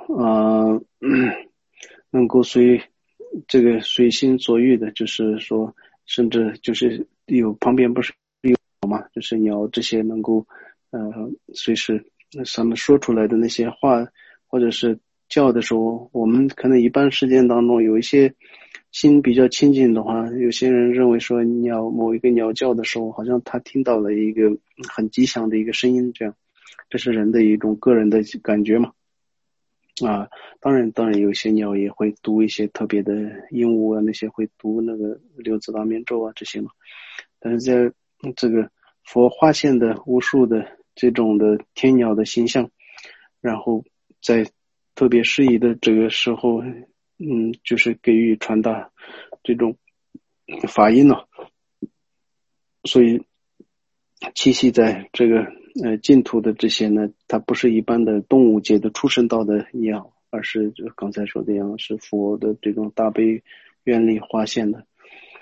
能够随心所欲的，就是说甚至就是旁边不是有嘛，就是鸟这些能够随时他们说出来的那些话，或者是叫的时候，我们可能一般时间当中有一些心比较亲近的话，有些人认为说某一个鸟叫的时候，好像他听到了一个很吉祥的一个声音，这样，这是人的一种个人的感觉嘛。当然有些鸟也会读一些特别的鹦鹉啊，那些会读那个六字大明咒啊这些嘛。但是在这个佛化现的无数的这种的天鸟的形象，然后在特别适宜的这个时候，就是给予传达这种法音了。所以栖息在这个净土的这些呢，它不是一般的动物界的出生道的鸟，而是就刚才说的样，是佛的这种大悲愿力化现的。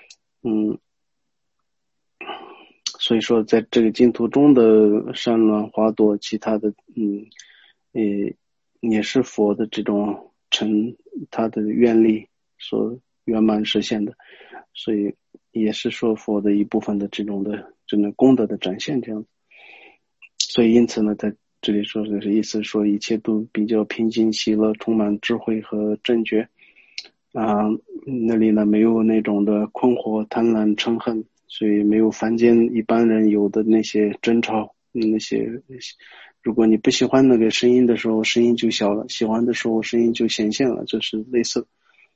所以说在这个净土中的山峦花朵，其他的也是佛的这种他的愿力所圆满实现的，所以也是说佛的一部分的这种功德的展现这样子。所以因此呢，在这里说的是意思说一切都比较平静喜乐，充满智慧和正觉那里呢没有那种的困惑贪婪嗔恨，所以没有凡间一般人有的那些争吵，那些如果你不喜欢那个声音的时候，声音就小了，喜欢的时候声音就显现了，这是类似。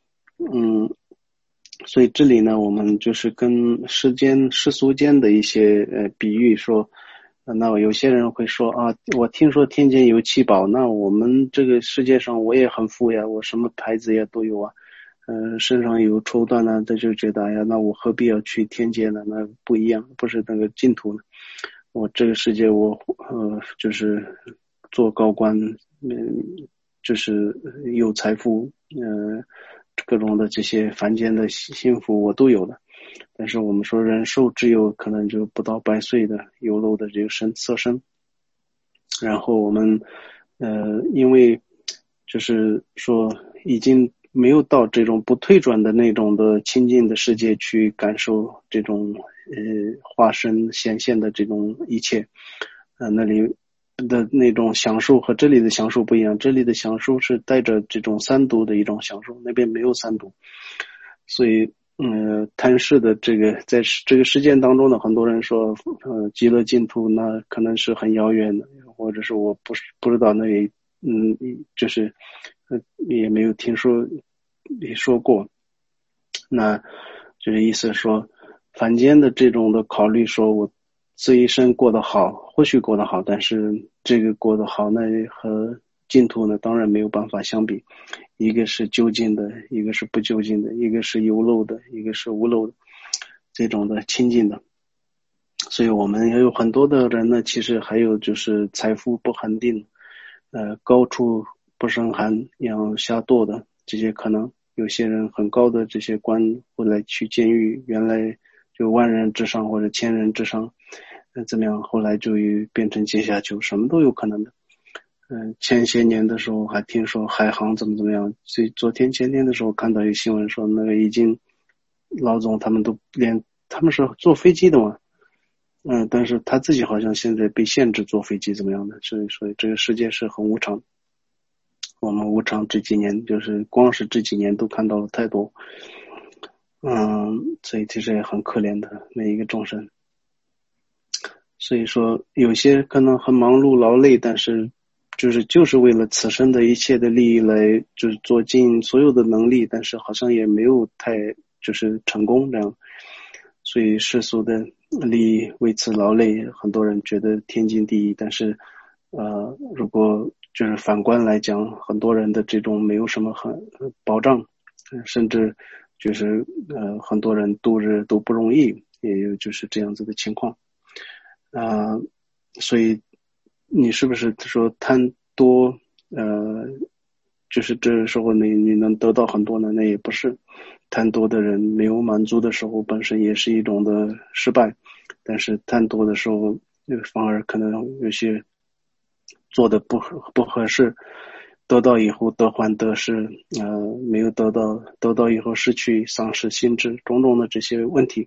所以这里呢，我们就是跟世俗间的一些比喻说，那有些人会说我听说天间有七宝，那我们这个世界上我也很富呀，我什么牌子也都有啊，身上有绸缎呢，他就觉得那我何必要去天界呢？那不一样，不是那个净土呢。我这个世界我就是做高官，就是有财富，各种的这些凡间的幸福我都有的。但是我们说人寿只有可能就不到100岁的有漏的这个色身，然后我们因为就是说已经没有到这种不退转的那种的清净的世界去感受这种化身显现的这种一切，那里的那种享受和这里的享受不一样，这里的享受是带着这种三毒的一种享受，那边没有三毒。所以贪视的这个在这个事件当中呢，很多人说极乐净土那可能是很遥远的，或者是我不知道那里就是也没有听说也说过。那就是意思说凡间的这种的考虑，说我这一生过得好，或许过得好，但是这个过得好呢和净土呢当然没有办法相比，一个是究竟的，一个是不究竟的，一个是有漏的，一个是无漏的，这种的清净的。所以我们也有很多的人呢，其实还有就是财富不恒定，高处不胜寒，要下堕的，这些可能有些人很高的这些官后来去监狱，原来就万人之上或者千人之上，怎么样，后来就变成阶下囚，什么都有可能的。前些年的时候还听说海航怎么样，所以前天的时候看到一个新闻说，那个已经老总他们他们是坐飞机的嘛，但是他自己好像现在被限制坐飞机怎么样的，所以这个世界是很无常。我们无常这几年就是光是这几年都看到了太多，所以其实也很可怜的每一个众生。所以说有些可能很忙碌劳累，但是就是为了此生的一切的利益来就是做尽所有的能力，但是好像也没有太就是成功这样，所以世俗的利益为此劳累，很多人觉得天经地义，但是如果就是反观来讲，很多人的这种没有什么保障，甚至就是很多人度日都不容易，也有就是这样子的情况。所以你是不是说贪多就是这时候你能得到很多呢？那也不是。贪多的人没有满足的时候本身也是一种的失败，但是贪多的时候反而可能有些做的不合适，得到以后得患得失，没有得到以后失去丧失心智，种种的这些问题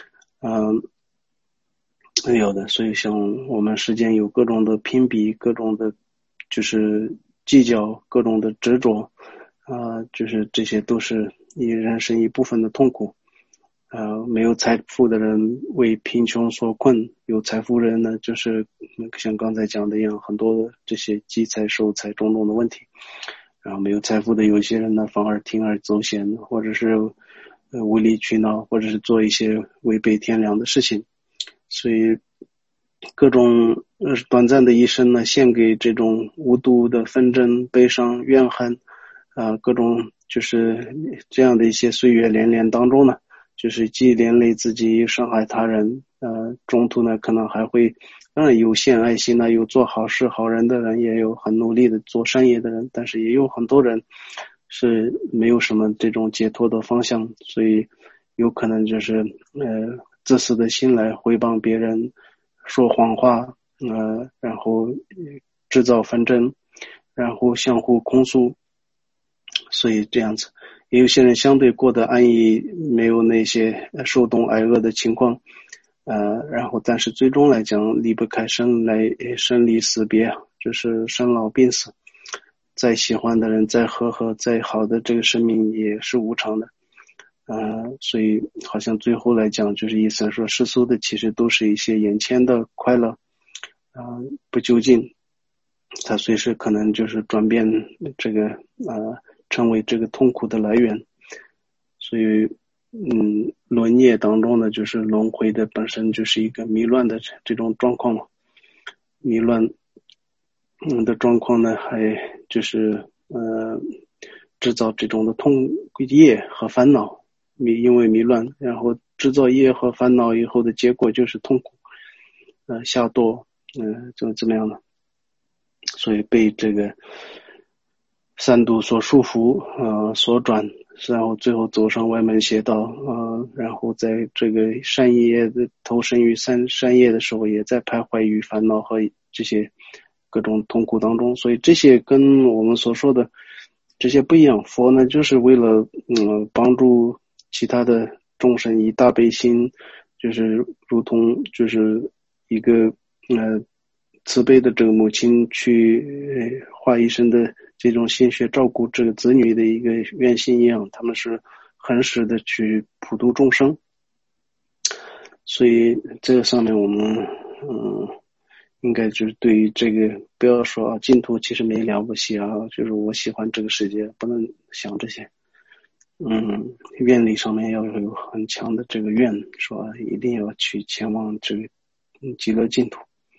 有的。所以像我们世间有各种的评比，各种的就是计较，各种的执着就是这些都是人生一部分的痛苦。没有财富的人为贫穷所困，有财富人呢，就是像刚才讲的一样，很多这些积财守财种种的问题。然后没有财富的有些人呢，反而铤而走险，或者是无理取闹，或者是做一些违背天良的事情。所以各种短暂的一生呢，献给这种无度的纷争、悲伤、怨恨各种就是这样的一些岁月连连当中呢，就是既连累自己，伤害他人，中途呢可能还会有献爱心有做好事好人的人，也有很努力的做善业的人，但是也有很多人是没有什么这种解脱的方向，所以有可能就是自私的心来回谤别人，说谎话然后制造纷争，然后相互控诉。所以这样子也有些人相对过得安逸，没有那些受冻挨饿的情况然后但是最终来讲离不开生离死别，就是生老病死，再喜欢的人再和再好的这个生命也是无常的所以好像最后来讲就是意思说世俗的其实都是一些眼前的快乐不究竟，它随时可能就是转变这个成为这个痛苦的来源。所以轮业当中呢，就是轮回的本身就是一个迷乱的这种状况嘛。迷乱的状况呢，还就是制造这种的业和烦恼，因为迷乱，然后制造业和烦恼以后的结果就是痛苦下堕怎么样呢？所以被这个三毒所束缚所转，然后最后走上歪门邪道然后在这个善业的投身于善业的时候，也在徘徊于烦恼和这些各种痛苦当中。所以这些跟我们所说的这些不一样，佛呢就是为了帮助其他的众生以大悲心，就是如同就是一个慈悲的这个母亲去花一生的这种心血照顾这个子女的一个愿心一样，他们是恒实的去普度众生。所以这个上面我们应该就是对于这个不要说净土其实没了不起就是我喜欢这个世界，不能想这些愿力上面要有很强的这个愿，说一定要去前往这个极乐净土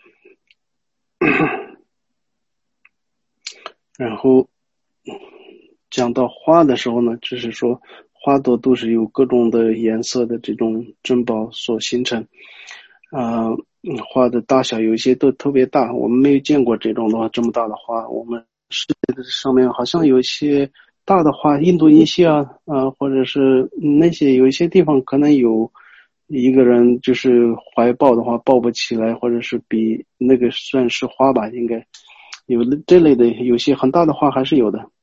然后讲到花的时候呢，就是说花朵都是由各种的颜色的这种珍宝所形成花的大小有一些都特别大，我们没有见过这种的话这么大的花，我们世界的上面好像有一些大的花，印度尼西亚或者是那些有一些地方可能有一个人就是怀抱的话抱不起来，或者是比那个算是花吧，应该有这类的，有些很大的花还是有的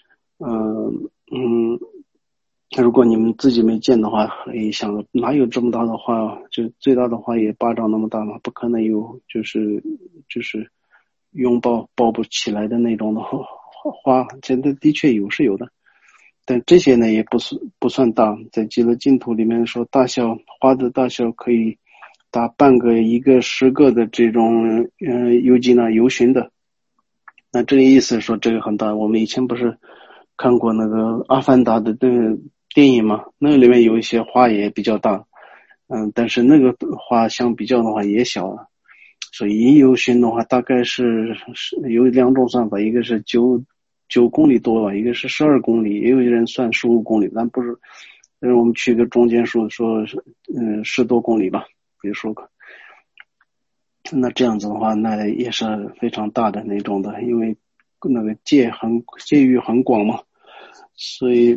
如果你们自己没见的话，也想哪有这么大的花，就最大的花也巴掌那么大嘛，不可能有就是拥抱抱不起来的那种的花，现在的确是有的，但这些呢也不算大，在极乐净土里面说大小花的大小可以打半个一个10个的这种游击呢游巡的，那这个意思说这个很大。我们以前不是看过那个阿凡达的电影嘛，那里面有一些花也比较大但是那个花相比较的话也小了， 所以印由旬的话大概是有两种算法，一个是九公里多吧，一个是12公里，也有人算15公里，但不是，我们取个中间数，说是10多公里吧，比如说那这样子的话，那也是非常大的那种的，因为那个界域很广嘛，所以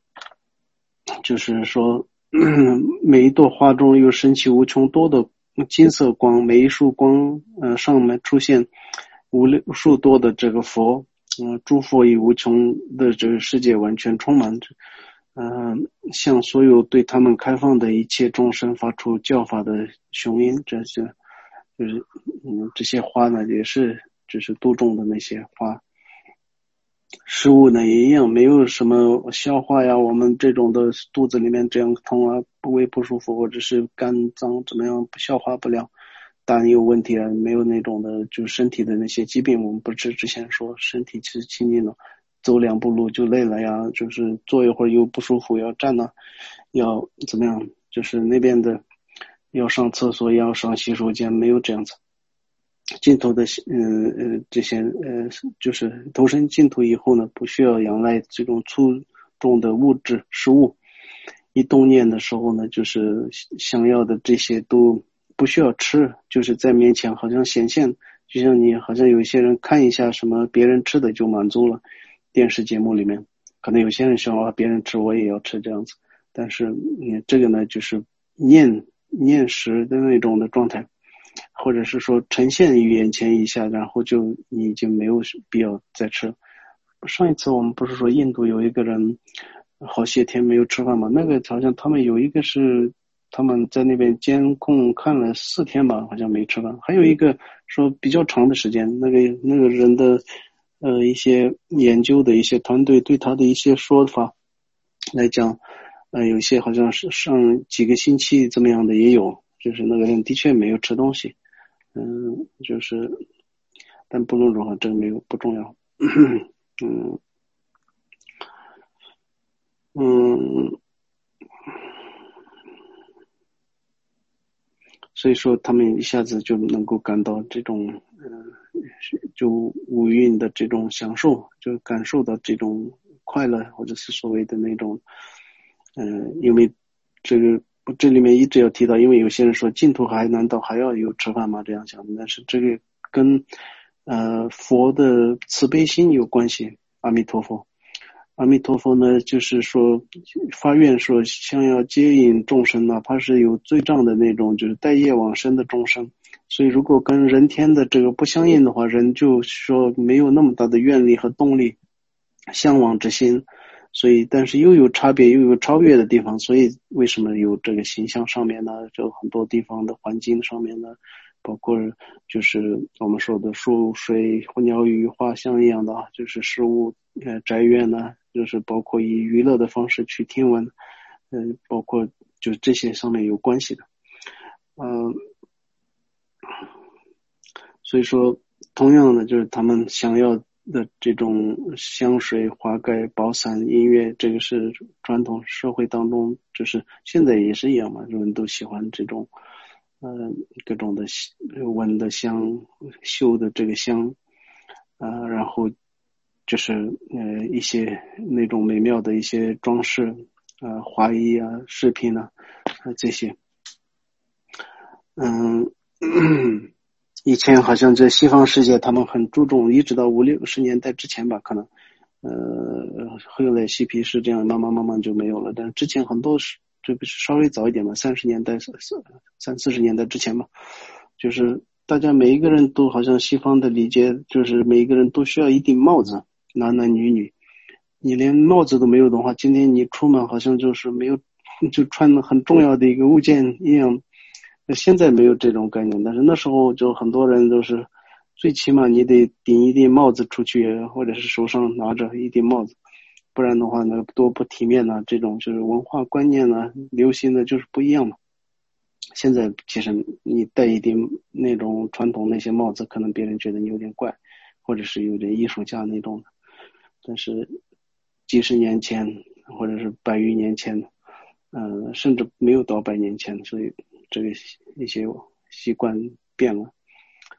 就是说每一朵花中有神奇无穷多的金色光，每一束光上面出现无数多的这个佛，诸佛以无穷的这个世界完全充满着，向所有对他们开放的一切众生发出教法的雄音，这些就是这些花呢也是就是度众的那些花。食物呢也一样，没有什么消化呀，我们这种的肚子里面这样痛啊，胃不舒服或者是肝脏怎么样消化不了，胆有问题啊，没有那种的就身体的那些疾病，我们不是之前说身体其实轻轻的走2步路就累了呀，就是坐一会儿又不舒服要站了，要怎么样，就是那边的要上厕所要上洗手间，没有这样子。净土的这些就是投身净土以后呢，不需要仰赖这种粗重的物质食物，一动念的时候呢，就是想要的这些都不需要吃，就是在面前好像显现，就像你好像有些人看一下什么别人吃的就满足了，电视节目里面可能有些人想别人吃我也要吃这样子，但是这个呢就是念食的那种的状态，或者是说呈现于眼前一下，然后就你已经没有必要再吃。上一次我们不是说印度有一个人好些天没有吃饭吗？那个好像他们有一个是他们在那边监控看了4天吧，好像没吃饭。还有一个说比较长的时间，那个人的一些研究的一些团队对他的一些说法来讲，有些好像是上几个星期怎么样的也有，就是那个人的确没有吃东西，就是但不论如何这个没有不重要。所以说他们一下子就能够感到这种就五蕴的这种享受，就感受到这种快乐，或者是所谓的那种因为这里面一直要提到，因为有些人说净土难道还要有吃饭吗？这样想，但是这个跟佛的慈悲心有关系。阿弥陀佛，阿弥陀佛呢，就是说发愿说想要接引众生，哪怕是有罪障的那种，就是带业往生的众生。所以如果跟人天的这个不相应的话，人就说没有那么大的愿力和动力向往之心，所以但是又有差别又有超越的地方，所以为什么有这个形象上面呢，就很多地方的环境上面呢，包括就是我们说的树水鸟语花香一样的，就是食物斋院呢，就是包括以娱乐的方式去听闻，包括就这些上面有关系的。所以说同样的就是他们想要的这种香水花盖宝伞音乐，这个是传统社会当中就是现在也是一样嘛，人都喜欢这种各种的闻的香嗅的这个香然后就是一些那种美妙的一些装饰花衣啊饰品啊这些以前好像在西方世界他们很注重，一直到50-60年代之前吧，可能后来嬉皮士这样慢慢就没有了，但是之前很多这个稍微早一点吧，30年代30-40年代之前吧，就是大家每一个人都好像西方的理解，就是每一个人都需要一顶帽子，男男女女，你连帽子都没有的话，今天你出门好像就是没有，就穿的很重要的一个物件一样。现在没有这种概念，但是那时候就很多人都是最起码你得顶一顶帽子出去，或者是手上拿着一顶帽子，不然的话呢多不体面呢，这种就是文化观念呢流行的就是不一样嘛。现在其实你戴一顶那种传统那些帽子，可能别人觉得你有点怪，或者是有点艺术家那种的，但是几十年前或者是100余年前甚至没有到100年前，所以这个一些习惯变了。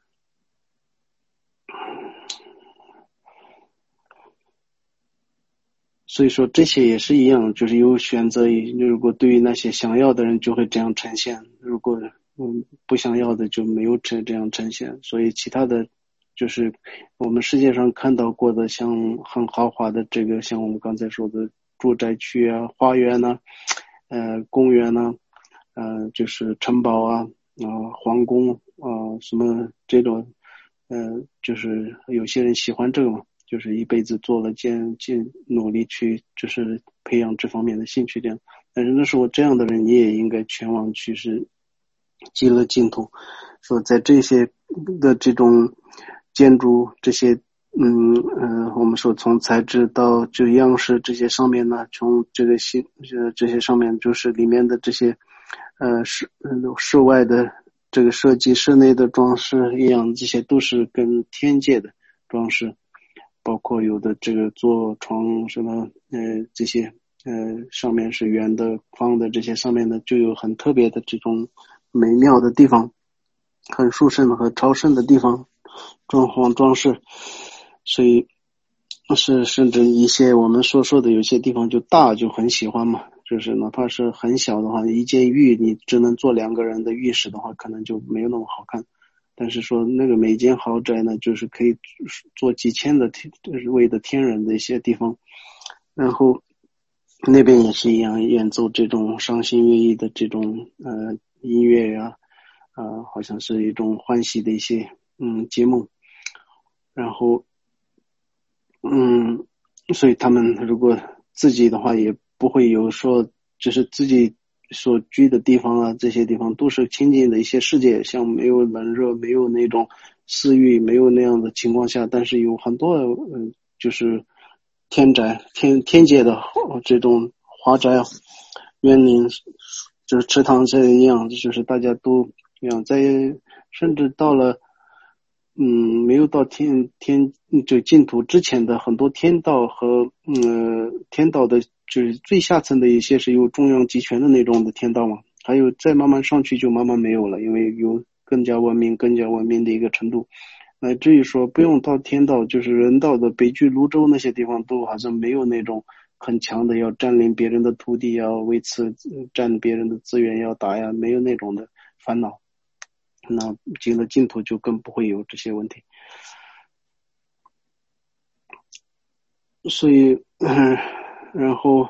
所以说这些也是一样，就是有选择，如果对于那些想要的人就会这样呈现，如果不想要的就没有这样呈现。所以其他的就是我们世界上看到过的像很豪华的这个，像我们刚才说的住宅区啊、花园呐、公园呐、就是城堡啊、皇宫啊、什么这种，就是有些人喜欢这个嘛，就是一辈子做了努力去就是培养这方面的兴趣这样。但是那时候这样的人你也应该全网去是极乐净土，说在这些的这种建筑这些我们说从材质到就样式这些上面呢，从这个这些上面就是里面的这些室外的这个设计、室内的装饰一样，这些都是跟天界的装饰，包括有的这个坐床什么这些上面是圆的、方的，这些上面呢就有很特别的这种美妙的地方，很殊胜和超胜的地方，装潢装饰，所以甚至一些我们说的有些地方就大就很喜欢嘛，就是哪怕是很小的话，一间浴你只能坐2个人的浴室的话，可能就没有那么好看。但是说那个每间豪宅呢，就是可以做几千的位的天人的一些地方，然后那边也是一样，演奏这种伤心乐意的这种音乐呀，好像是一种欢喜的一些节目，然后所以他们如果自己的话也不会有说，就是自己所居的地方啊，这些地方都是清净的一些世界，像没有冷热，没有那种私欲，没有那样的情况下，但是有很多就是天宅天界的这种华宅啊，园林就是池塘这一样，就是大家都一样，甚至到了没有到就净土之前的很多天道和天道的，就是最下层的一些是有中央集权的那种的天道嘛，还有再慢慢上去就慢慢没有了，因为有更加文明的一个程度，乃至于说不用到天道，就是人道的北俱泸州那些地方都好像没有那种很强的要占领别人的土地，要为此占别人的资源要打呀，没有那种的烦恼。那进了净土就更不会有这些问题。所以然后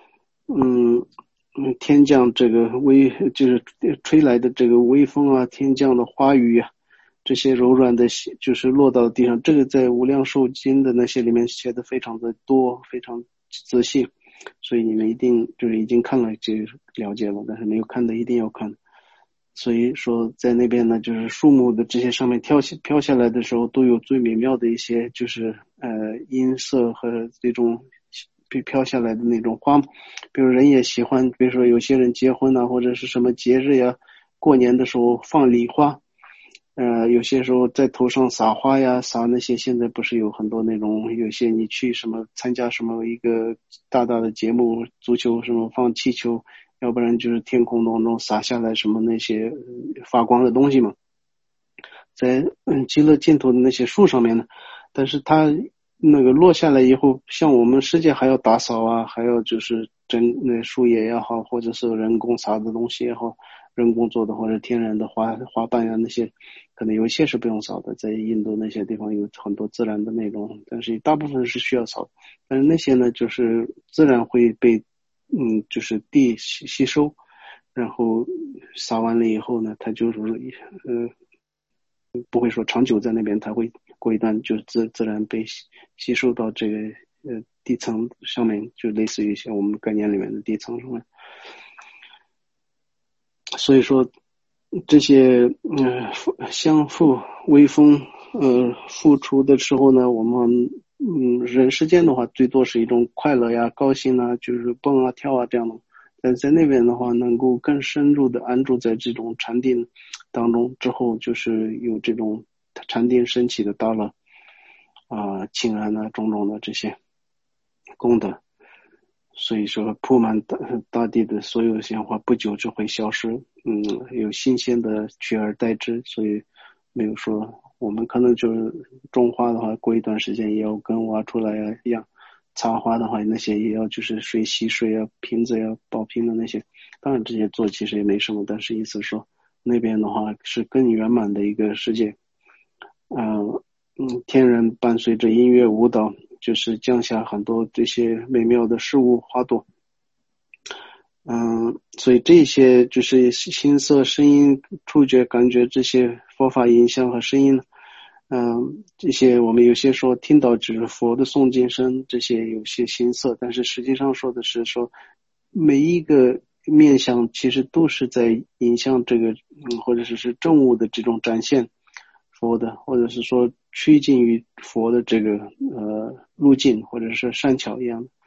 天降这个就是吹来的这个微风啊，天降的花雨啊，这些柔软的就是落到地上，这个在无量寿经的那些里面写的非常的多，非常仔细，所以你们一定就是已经看了就了解了，但是没有看的一定要看。所以说在那边呢，就是树木的这些上面飘下来的时候，都有最美妙的一些就是音色和这种飘下来的那种花，比如人也喜欢，比如说有些人结婚啊，或者是什么节日呀，过年的时候放礼花，有些时候在头上撒花呀，撒那些现在不是有很多那种，有些你去什么参加什么一个大的节目，足球什么放气球，要不然就是天空当中洒下来什么那些发光的东西嘛，在极乐净土的那些树上面呢，但是它那个落下来以后，像我们世界还要打扫啊，还要就是那树叶也好，或者是人工撒的东西也好，人工做的或者天然的花瓣啊那些，可能有一些是不用扫的，在印度那些地方有很多自然的那种，但是大部分是需要扫的，但是那些呢就是自然会被就是地吸收，然后撒完了以后呢，它就是不会说长久在那边，它会过一段就自然被吸收到这个地层上面，就类似于像我们概念里面的地层上面。所以说这些相互微风付出的时候呢，我们人世间的话最多是一种快乐呀、高兴啊，就是蹦啊跳啊这样的。但在那边的话，能够更深入的安住在这种禅定当中之后，就是有这种禅定升起的大了清安啊种种的这些功德。所以说铺满大地的所有鲜花不久就会消失，有新鲜的取而代之，所以没有说我们可能就是种花的话，过一段时间也要跟挖出来一样， 插花的话，那些也要就是水洗水啊，瓶子要宝瓶的那些，当然这些做其实也没什么，但是意思说那边的话是更圆满的一个世界。天然伴随着音乐舞蹈，就是降下很多这些美妙的事物花朵。所以这些就是心色、声音、触觉、感觉这些佛法影像和声音，这些我们有些说听到只是佛的诵经声，这些有些心色，但是实际上说的是说每一个面相其实都是在影像这个或者是正悟的这种展现佛的，或者是说趋近于佛的这个路径或者是善巧一样的。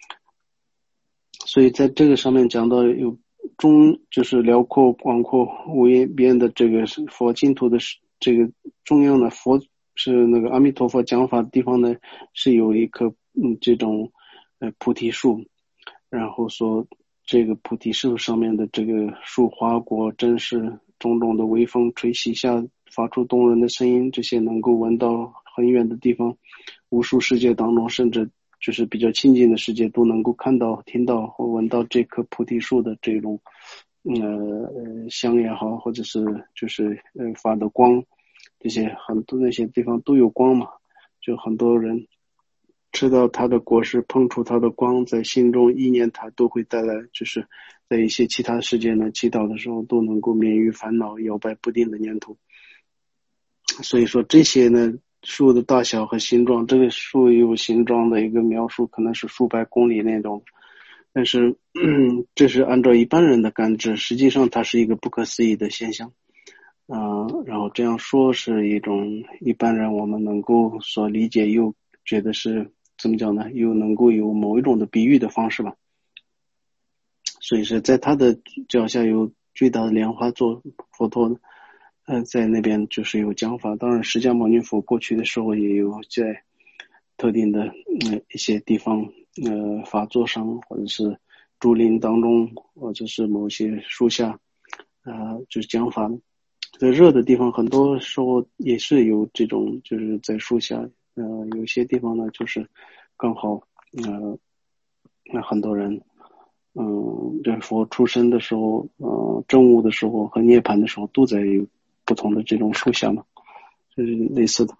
所以在这个上面讲到有就是辽阔广阔无边的这个佛净土的这个中央的佛是那个阿弥陀佛讲法的地方呢，是有一棵这种菩提树，然后说这个菩提树上面的这个树花果真是种种的微风吹袭下发出动人的声音，这些能够闻到很远的地方，无数世界当中甚至就是比较亲近的世界都能够看到听到或闻到这棵菩提树的这种香也好，或者是就是发的光，这些很多那些地方都有光嘛，就很多人吃到它的果实，碰触它的光，在心中意念它都会带来，就是在一些其他世界呢祈祷的时候都能够免于烦恼摇摆不定的念头。所以说这些呢树的大小和形状，这个树有形状的一个描述可能是数百公里那种，但是这是按照一般人的感知，实际上它是一个不可思议的现象。然后这样说是一种一般人我们能够所理解，又觉得是怎么讲呢，又能够有某一种的比喻的方式吧。所以是在他的脚下有巨大的莲花座佛陀，在那边就是有讲法。当然释迦牟尼佛过去的时候也有在特定的一些地方法座上，或者是竹林当中，或者是某些树下就是讲法。在热的地方很多时候也是有这种就是在树下，有些地方呢就是刚好那很多人这佛出生的时候证悟的时候和涅槃的时候都在有不同的这种树下嘛，就是类似的。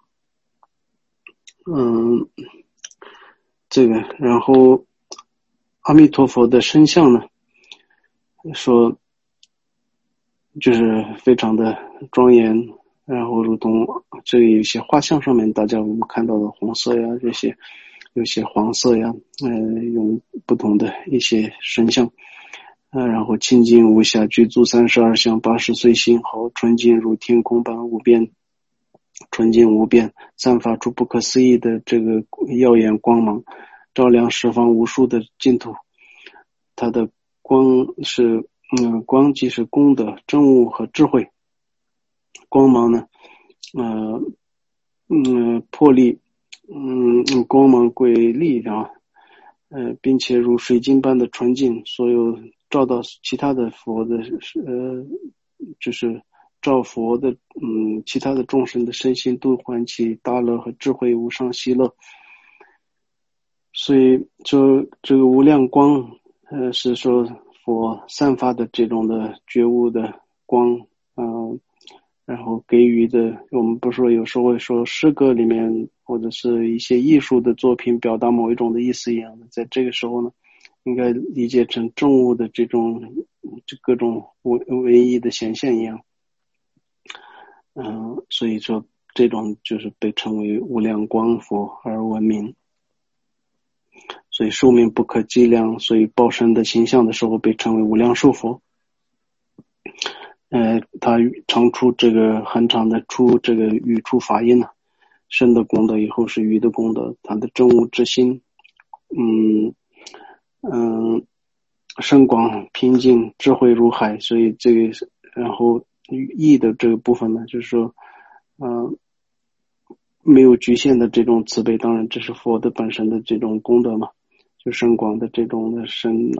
这个然后阿弥陀佛的身相呢说就是非常的庄严，然后如同这里有些画像上面大家我们看到的红色呀，这些有些黄色呀，用不同的一些神像，然后清净无暇，具足32相，80岁心好，纯净如天空般无边，纯净无边，散发出不可思议的这个耀眼光芒，照亮十方无数的净土。它的光是光即是功德、正悟和智慧。光芒呢魄力光芒归力量，并且如水晶般的纯净，所有照到其他的佛的就是照佛的其他的众生的身心都唤起大乐和智慧无上喜乐。所以这个无量光是说佛散发的这种的觉悟的光然后给予的，我们不是说有时候会说诗歌里面或者是一些艺术的作品表达某一种的意思一样的，在这个时候呢应该理解成正悟的这种各种文艺的显现一样。所以说这种就是被称为无量光佛而闻名，所以寿命不可计量，所以报身的形象的时候被称为无量寿佛。他常出这个很长的出这个语出法音呢，身的功德以后是语的功德，他的正悟之心深广平静智慧如海，所以这个然后意的这个部分呢就是说没有局限的这种慈悲，当然这是佛的本身的这种功德嘛，就深广的这种的深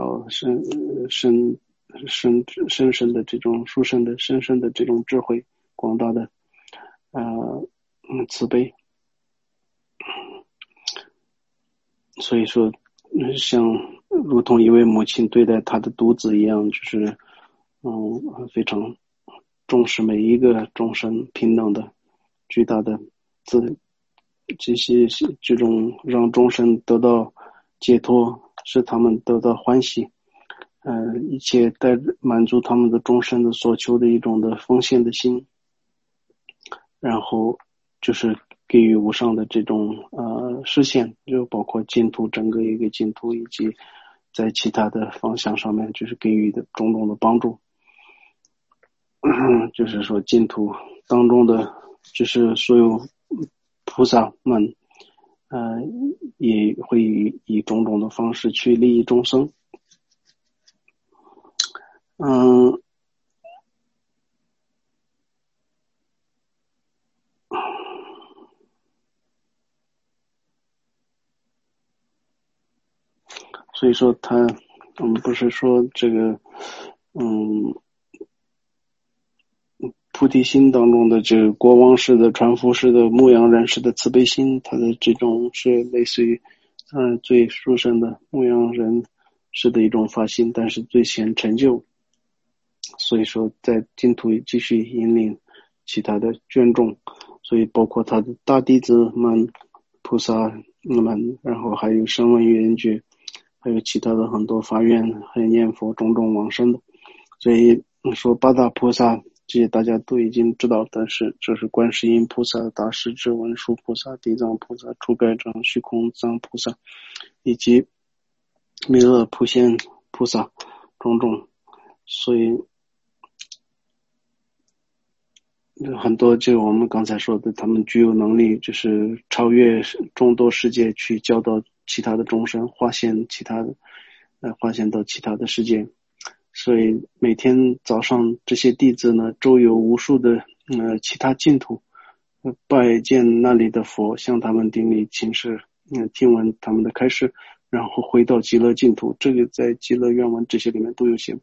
深的这种殊胜的深深的这种智慧，广大的慈悲。 所以说像如同一位母亲对待她的独子一样，就是非常重视每一个众生平等的巨大的这种让众生得到解脱，使他们得到欢喜，一切满足他们的众生的所求的一种的奉献的心，然后就是给予无上的这种实现，就包括净土整个一个净土，以及在其他的方向上面就是给予的种种的帮助。就是说净土当中的就是所有菩萨们也会以种种的方式去利益众生。所以说我们不是说这个菩提心当中的这个国王式的传福式的牧羊人式的慈悲心，它的这种是类似于最殊胜的牧羊人式的一种发心，但是最先成就。所以说在净土继续引领其他的眷众，所以包括他的大弟子们菩萨们，然后还有声闻缘觉，还有其他的很多发愿还有念佛种种往生的。所以说八大菩萨这些大家都已经知道，但是这是观世音菩萨、大势至文殊菩萨、地藏菩萨、出盖藏虚空藏菩萨，以及弥勒普贤菩萨种种。所以很多就我们刚才说的，他们具有能力就是超越众多世界去教导其他的众生，化现到其他的世界。所以每天早上这些弟子呢，周游无数的其他净土，拜见那里的佛，向他们顶礼请示，听闻他们的开示，然后回到极乐净土。这个在极乐愿文这些里面都有写。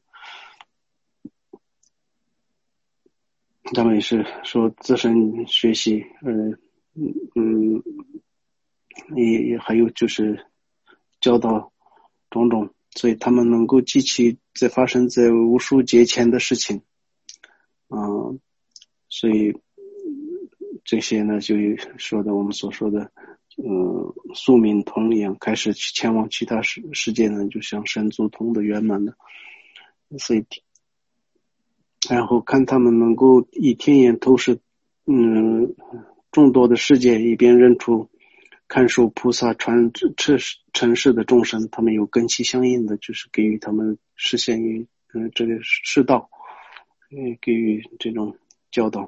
他们也是说自身学习，也还有就是教导种种，所以他们能够记起发生在无数劫前的事情，所以这些呢，就说的我们所说的，宿命通一样，开始前往其他世界呢，就像神足通的圆满的，所以。然后看他们能够以天眼透视众多的世界，以便认出看守菩萨尘世的众生，他们有根器相应的，就是给予他们实现于这个世道，给予这种教导。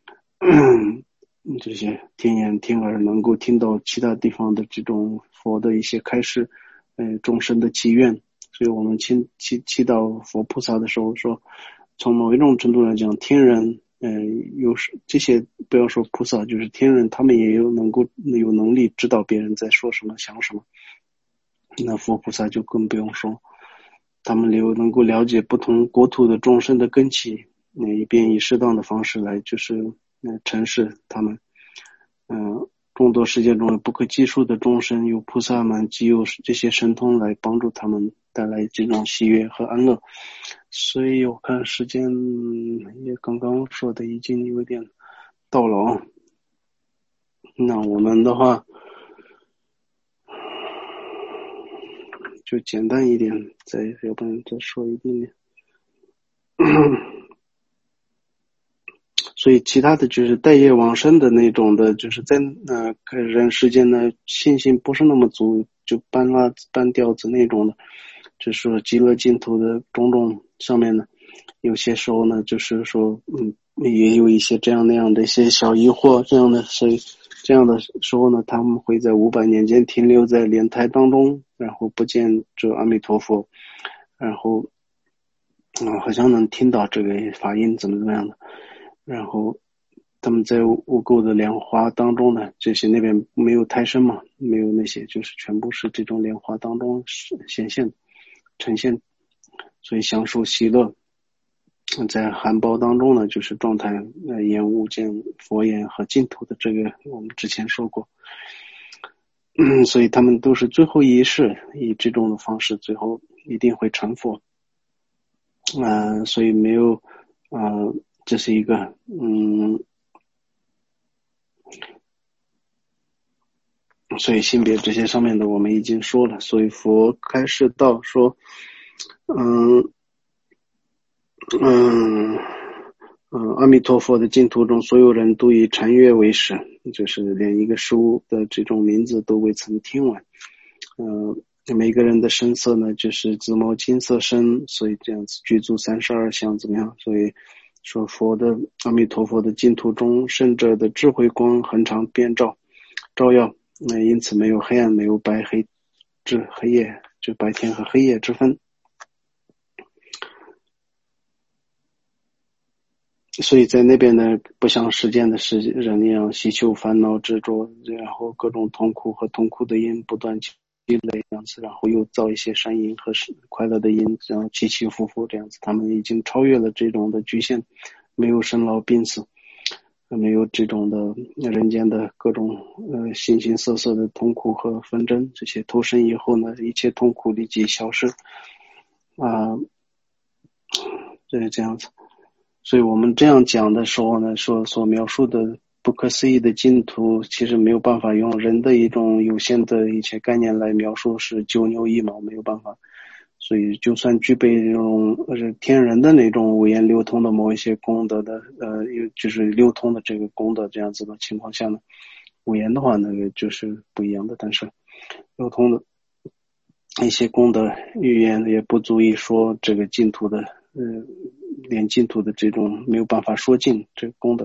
这些天眼天耳能够听到其他地方的这种佛的一些开示，众生的祈愿。所以我们祈祷佛菩萨的时候说，从某一种程度来讲，天人这些不要说菩萨，就是天人，他们也有能力知道别人在说什么想什么。那佛菩萨就更不用说，他们能够了解不同国土的众生的根器，以便以适当的方式来就是陈示他们。众多世界中有不可计数的众生，有菩萨们既有这些神通来帮助他们，带来这种喜悦和安乐。所以我看时间也刚刚说的已经有点到了，那我们的话就简单一点，要不然再说一点点。所以其他的就是待业往生的那种的，就是在人世间呢信心不是那么足，就半吊子那种的，就是说极乐净土的种种上面呢，有些时候呢就是说也有一些这样那样的一些小疑惑，这样的，所以这样的时候呢，他们会在500年间停留在莲台当中，然后不见这阿弥陀佛，然后好像能听到这个法音怎么样的，然后他们在污垢的莲花当中呢，这些那边没有胎生嘛，没有那些，就是全部是这种莲花当中显现呈现，所以享受喜乐。在含苞当中呢，就是状态眼悟见佛眼和净土的，这个我们之前说过。 所以他们都是最后一世以这种的方式，最后一定会成佛。所以没有，这是一个，所以性别这些上面的我们已经说了，所以佛开示到说，阿弥陀佛的净土中，所有人都以禅悦为始，就是连一个事物的这种名字都未曾听闻。每个人的身色呢，就是紫毛金色身，所以这样子具足32相怎么样？所以说阿弥陀佛的净土中，圣者的智慧光恒常遍照耀，因此没有黑暗，没有白黑之黑夜，就白天和黑夜之分。所以在那边呢，不像世间的人一样希求烦恼执着，然后各种痛苦和痛苦的因不断积累这样子，然后又造一些善因和快乐的因，这样起起伏伏这样子，他们已经超越了这种的局限，没有生老病死，没有这种的人间的各种形形色色的痛苦和纷争，这些投生以后呢，一切痛苦立即消失就是这样子。所以我们这样讲的时候呢，所描述的不可思议的净土，其实没有办法用人的一种有限的一些概念来描述，是九牛一毛，没有办法。所以就算具备这种天人的那种五颜六通的某一些功德的就是六通的这个功德这样子的情况下呢，五颜的话那个就是不一样的，但是六通的一些功德语言也不足以说这个净土的连净土的这种没有办法说尽这个功德。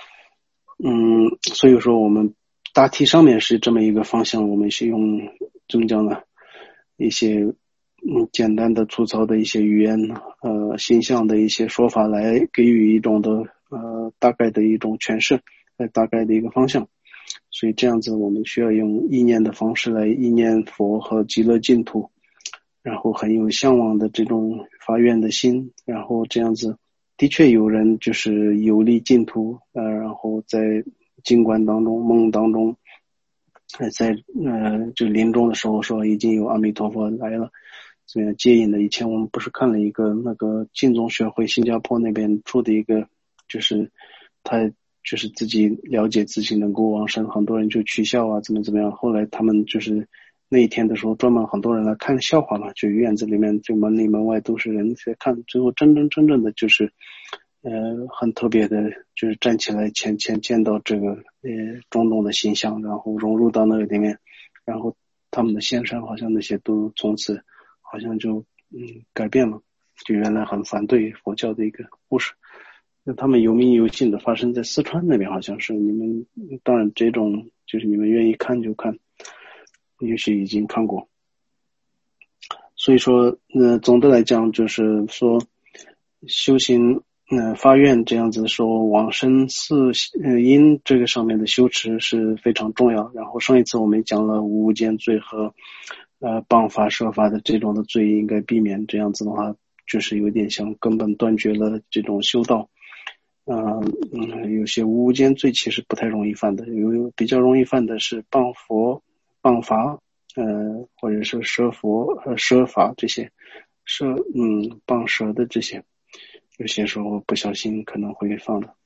所以说我们大体上面是这么一个方向，我们是用怎么讲呢，一些简单的粗糙的一些语言形象的一些说法来给予一种的大概的一种诠释，大概的一个方向。所以这样子我们需要用意念的方式来意念佛和极乐净土，然后很有向往的这种发愿的心，然后这样子的确有人就是游历净土然后在经观当中梦当中在就临终的时候说已经有阿弥陀佛来了，这样接引的。以前我们不是看了一个那个净宗学会新加坡那边出的一个，就是他就是自己了解自己能够往生，很多人就取笑啊怎么样，后来他们就是那一天的时候专门很多人来看笑话嘛，就院子里面就门里门外都是人在看，最后真正的就是很特别的，就是站起来见到这个种种的形象，然后融入到那个里面，然后他们的先生好像那些都从此好像就改变了，就原来很反对佛教的一个故事。那他们有名有姓的发生在四川那边，好像是。你们当然这种就是你们愿意看就看，也许已经看过。所以说总的来讲就是说修行发愿这样子说往生四因这个上面的修持是非常重要。然后上一次我们讲了无间罪和谤法设法的这种的罪应该避免，这样子的话就是有点像根本断绝了这种修道。有些无间罪其实不太容易犯的，有比较容易犯的是谤佛、谤法，或者是舍佛、舍法这些，谤舍的这些，有些时候不小心可能会犯的。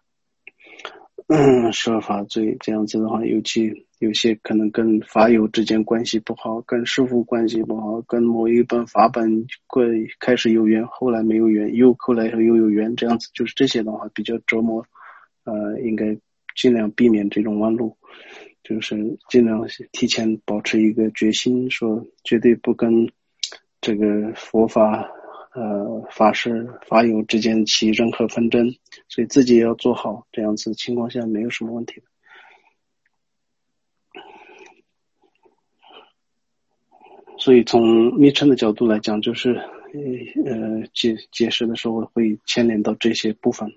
舍法罪这样子的话，尤其有些可能跟法友之间关系不好，跟师父关系不好，跟某一本法本开始有缘，后来没有缘，后来又有缘，这样子就是这些的话比较折磨，应该尽量避免这种弯路，就是尽量提前保持一个决心，说绝对不跟这个佛法法师法友之间起任何纷争，所以自己也要做好，这样子情况下没有什么问题的。所以从密乘的角度来讲，就是解释的时候会牵连到这些部分。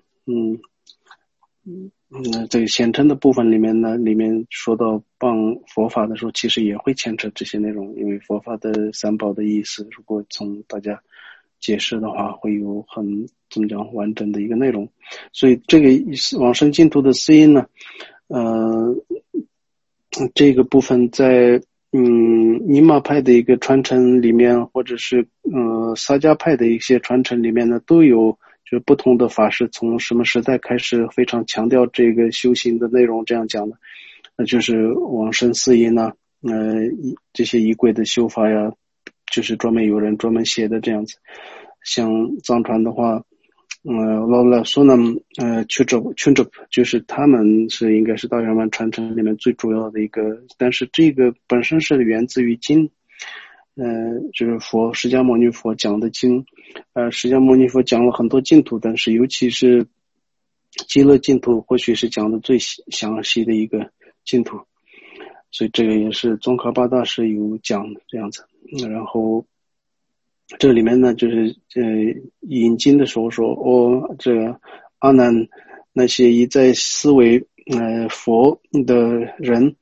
这个显称的部分里面呢，里面说到谤佛法的时候，其实也会牵扯这些内容，因为佛法的三宝的意思，如果从大家解释的话，会有很怎么讲完整的一个内容。所以这个往生净土的四因呢， 这个部分在尼玛派的一个传承里面，或者是萨迦派的一些传承里面呢，都有就是不同的法师从什么时代开始非常强调这个修行的内容，这样讲的，那就是往生四因呢，这些仪轨的修法呀，就是有人专门写的这样子。像藏传的话，老来说呢，群主就是他们是应该是大圆满传承里面最主要的一个，但是这个本身是源自于经，就是释迦牟尼佛讲的经，释迦牟尼佛讲了很多净土，但是尤其是极乐净土，或许是讲的最详细的一个净土，所以这个也是宗喀巴大师有讲的这样子，然后。这里面呢，就是引经的时候说，这个阿难那些一再思维佛的人，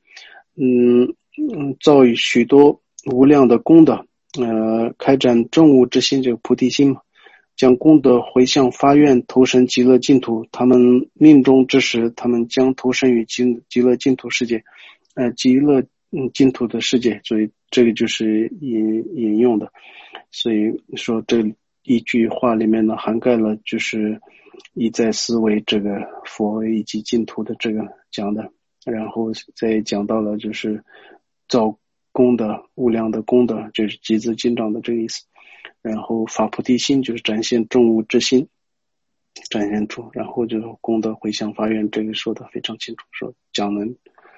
造许多无量的功德，开展正悟之心，这个菩提心嘛，将功德回向发愿投身极乐净土。他们命中之时，他们将投身于极乐净土世界，极乐净土的世界。所以这个就是引用的。所以说这一句话里面呢，涵盖了就是一再思维这个佛以及净土的这个讲的，然后再讲到了就是造功德无量的功德，就是集资经长的这个意思。然后发菩提心就是展现正悟之心，展现出，然后就是功德回向发愿，这个说的非常清楚，说讲的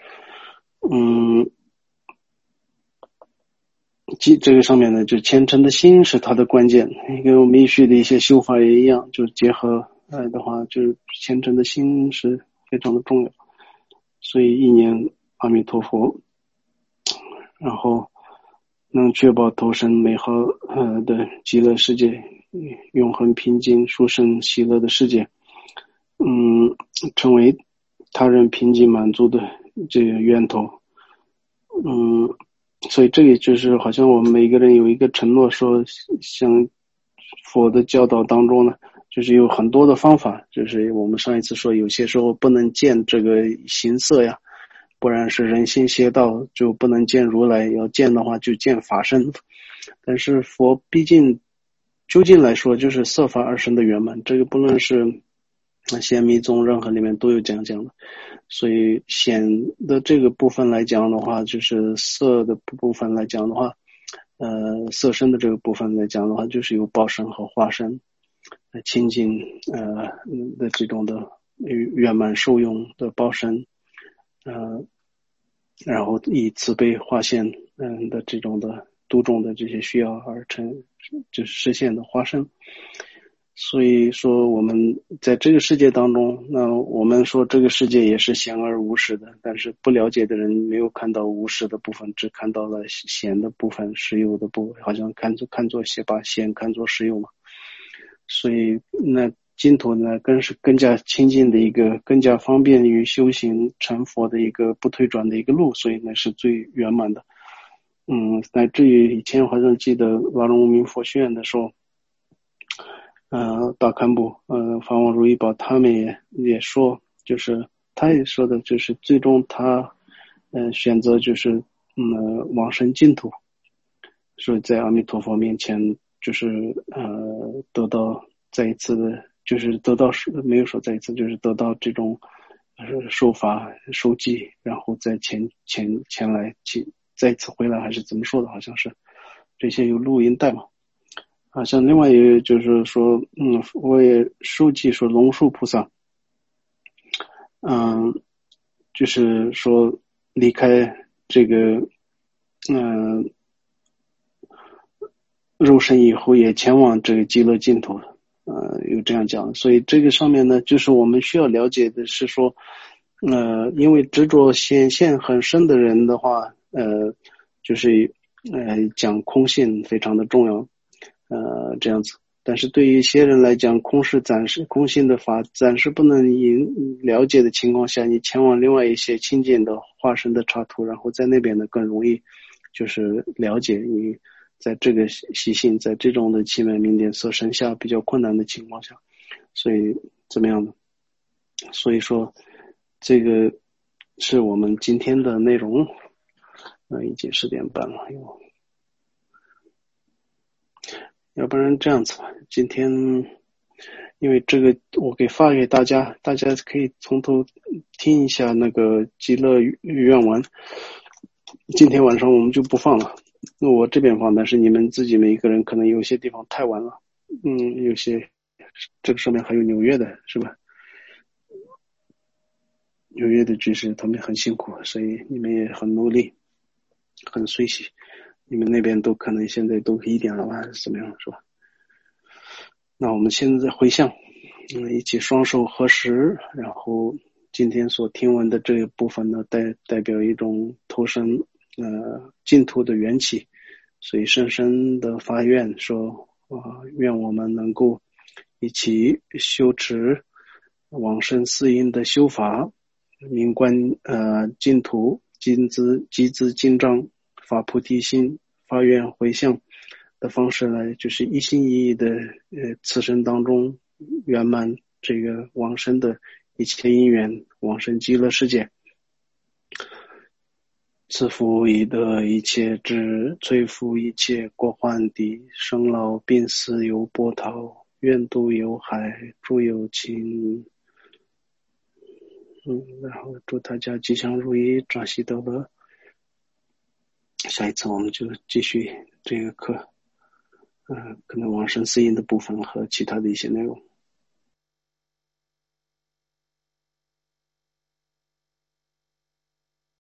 这个上面呢，就虔诚的心是它的关键，跟我们密续的一些修法也一样，就结合的话，就是虔诚的心是非常的重要。所以一念阿弥陀佛，然后能确保投身美好的极乐世界，永恒平静殊胜喜乐的世界，成为他人平静满足的这个源头。所以这个就是好像我们每个人有一个承诺，说像佛的教导当中呢，就是有很多的方法，就是我们上一次说有些时候不能见这个形色呀，不然是人心邪道，就不能见如来，要见的话就见法身。但是佛毕竟究竟来说就是色法二身的圆满，这个不论是显密宗任何里面都有这样讲的。所以显的这个部分来讲的话，就是色的部分来讲的话，色身的这个部分来讲的话，就是有报身和化身清净的这种的圆满受用的报身，然后以慈悲化现的这种的度众的这些需要而就是实现的化身。所以说我们在这个世界当中，那我们说这个世界也是显而无实的，但是不了解的人没有看到无实的部分，只看到了显的部分，实有的部分，好像看作把显看作实有嘛。所以那净土呢，更加亲近的一个，更加方便于修行成佛的一个不退转的一个路，所以那是最圆满的。乃至于以前好像记得瓦隆无名佛学院的时候，大堪布法王如意宝他们也说，就是他也说的就是最终他选择就是往生净土，所以在阿弥陀佛面前就是得到再一次的，就是得到没有说再一次，就是得到这种受法受记，然后再前来再一次回来，还是怎么说的，好像是这些有录音带嘛。像另外一个就是说，我也收记说龙树菩萨，就是说离开这个，肉身以后也前往这个极乐净土，有这样讲。所以这个上面呢，就是我们需要了解的是说，因为执着显现很深的人的话，就是讲空性非常的重要。这样子，但是对于一些人来讲，空性的法暂时不能了解的情况下，你前往另外一些亲近的化身的刹土，然后在那边呢更容易就是了解你在这个习性，在这种的气门明点色身下比较困难的情况下，所以怎么样呢？所以说这个是我们今天的内容。已经10点半了，要不然这样子吧，今天因为这个我发给大家，大家可以从头听一下那个极乐愿文。今天晚上我们就不放了，那我这边放，但是你们自己每一个人可能有些地方太晚了，有些这个上面还有纽约的是吧？纽约的居士他们很辛苦，所以你们也很努力，很随喜。你们那边都可能现在都1点了吧，还是怎么样，是吧？那我们现在回向，一起双手合十，然后今天所听闻的这一部分呢，代表一种投身净土的缘起，所以深深的发愿说，愿我们能够一起修持往生四因的修法，明观净土，集资经藏，发菩提心，发愿回向的方式呢，就是一心一意的此生当中圆满这个往生的一切因缘，往生极乐世界。赐福以得一切智，摧伏一切过患敌，生老病死有波涛，愿度有海诸有情。然后祝大家吉祥如意，转喜得乐。下一次我们就继续这个课，可能往生四因的部分和其他的一些内容。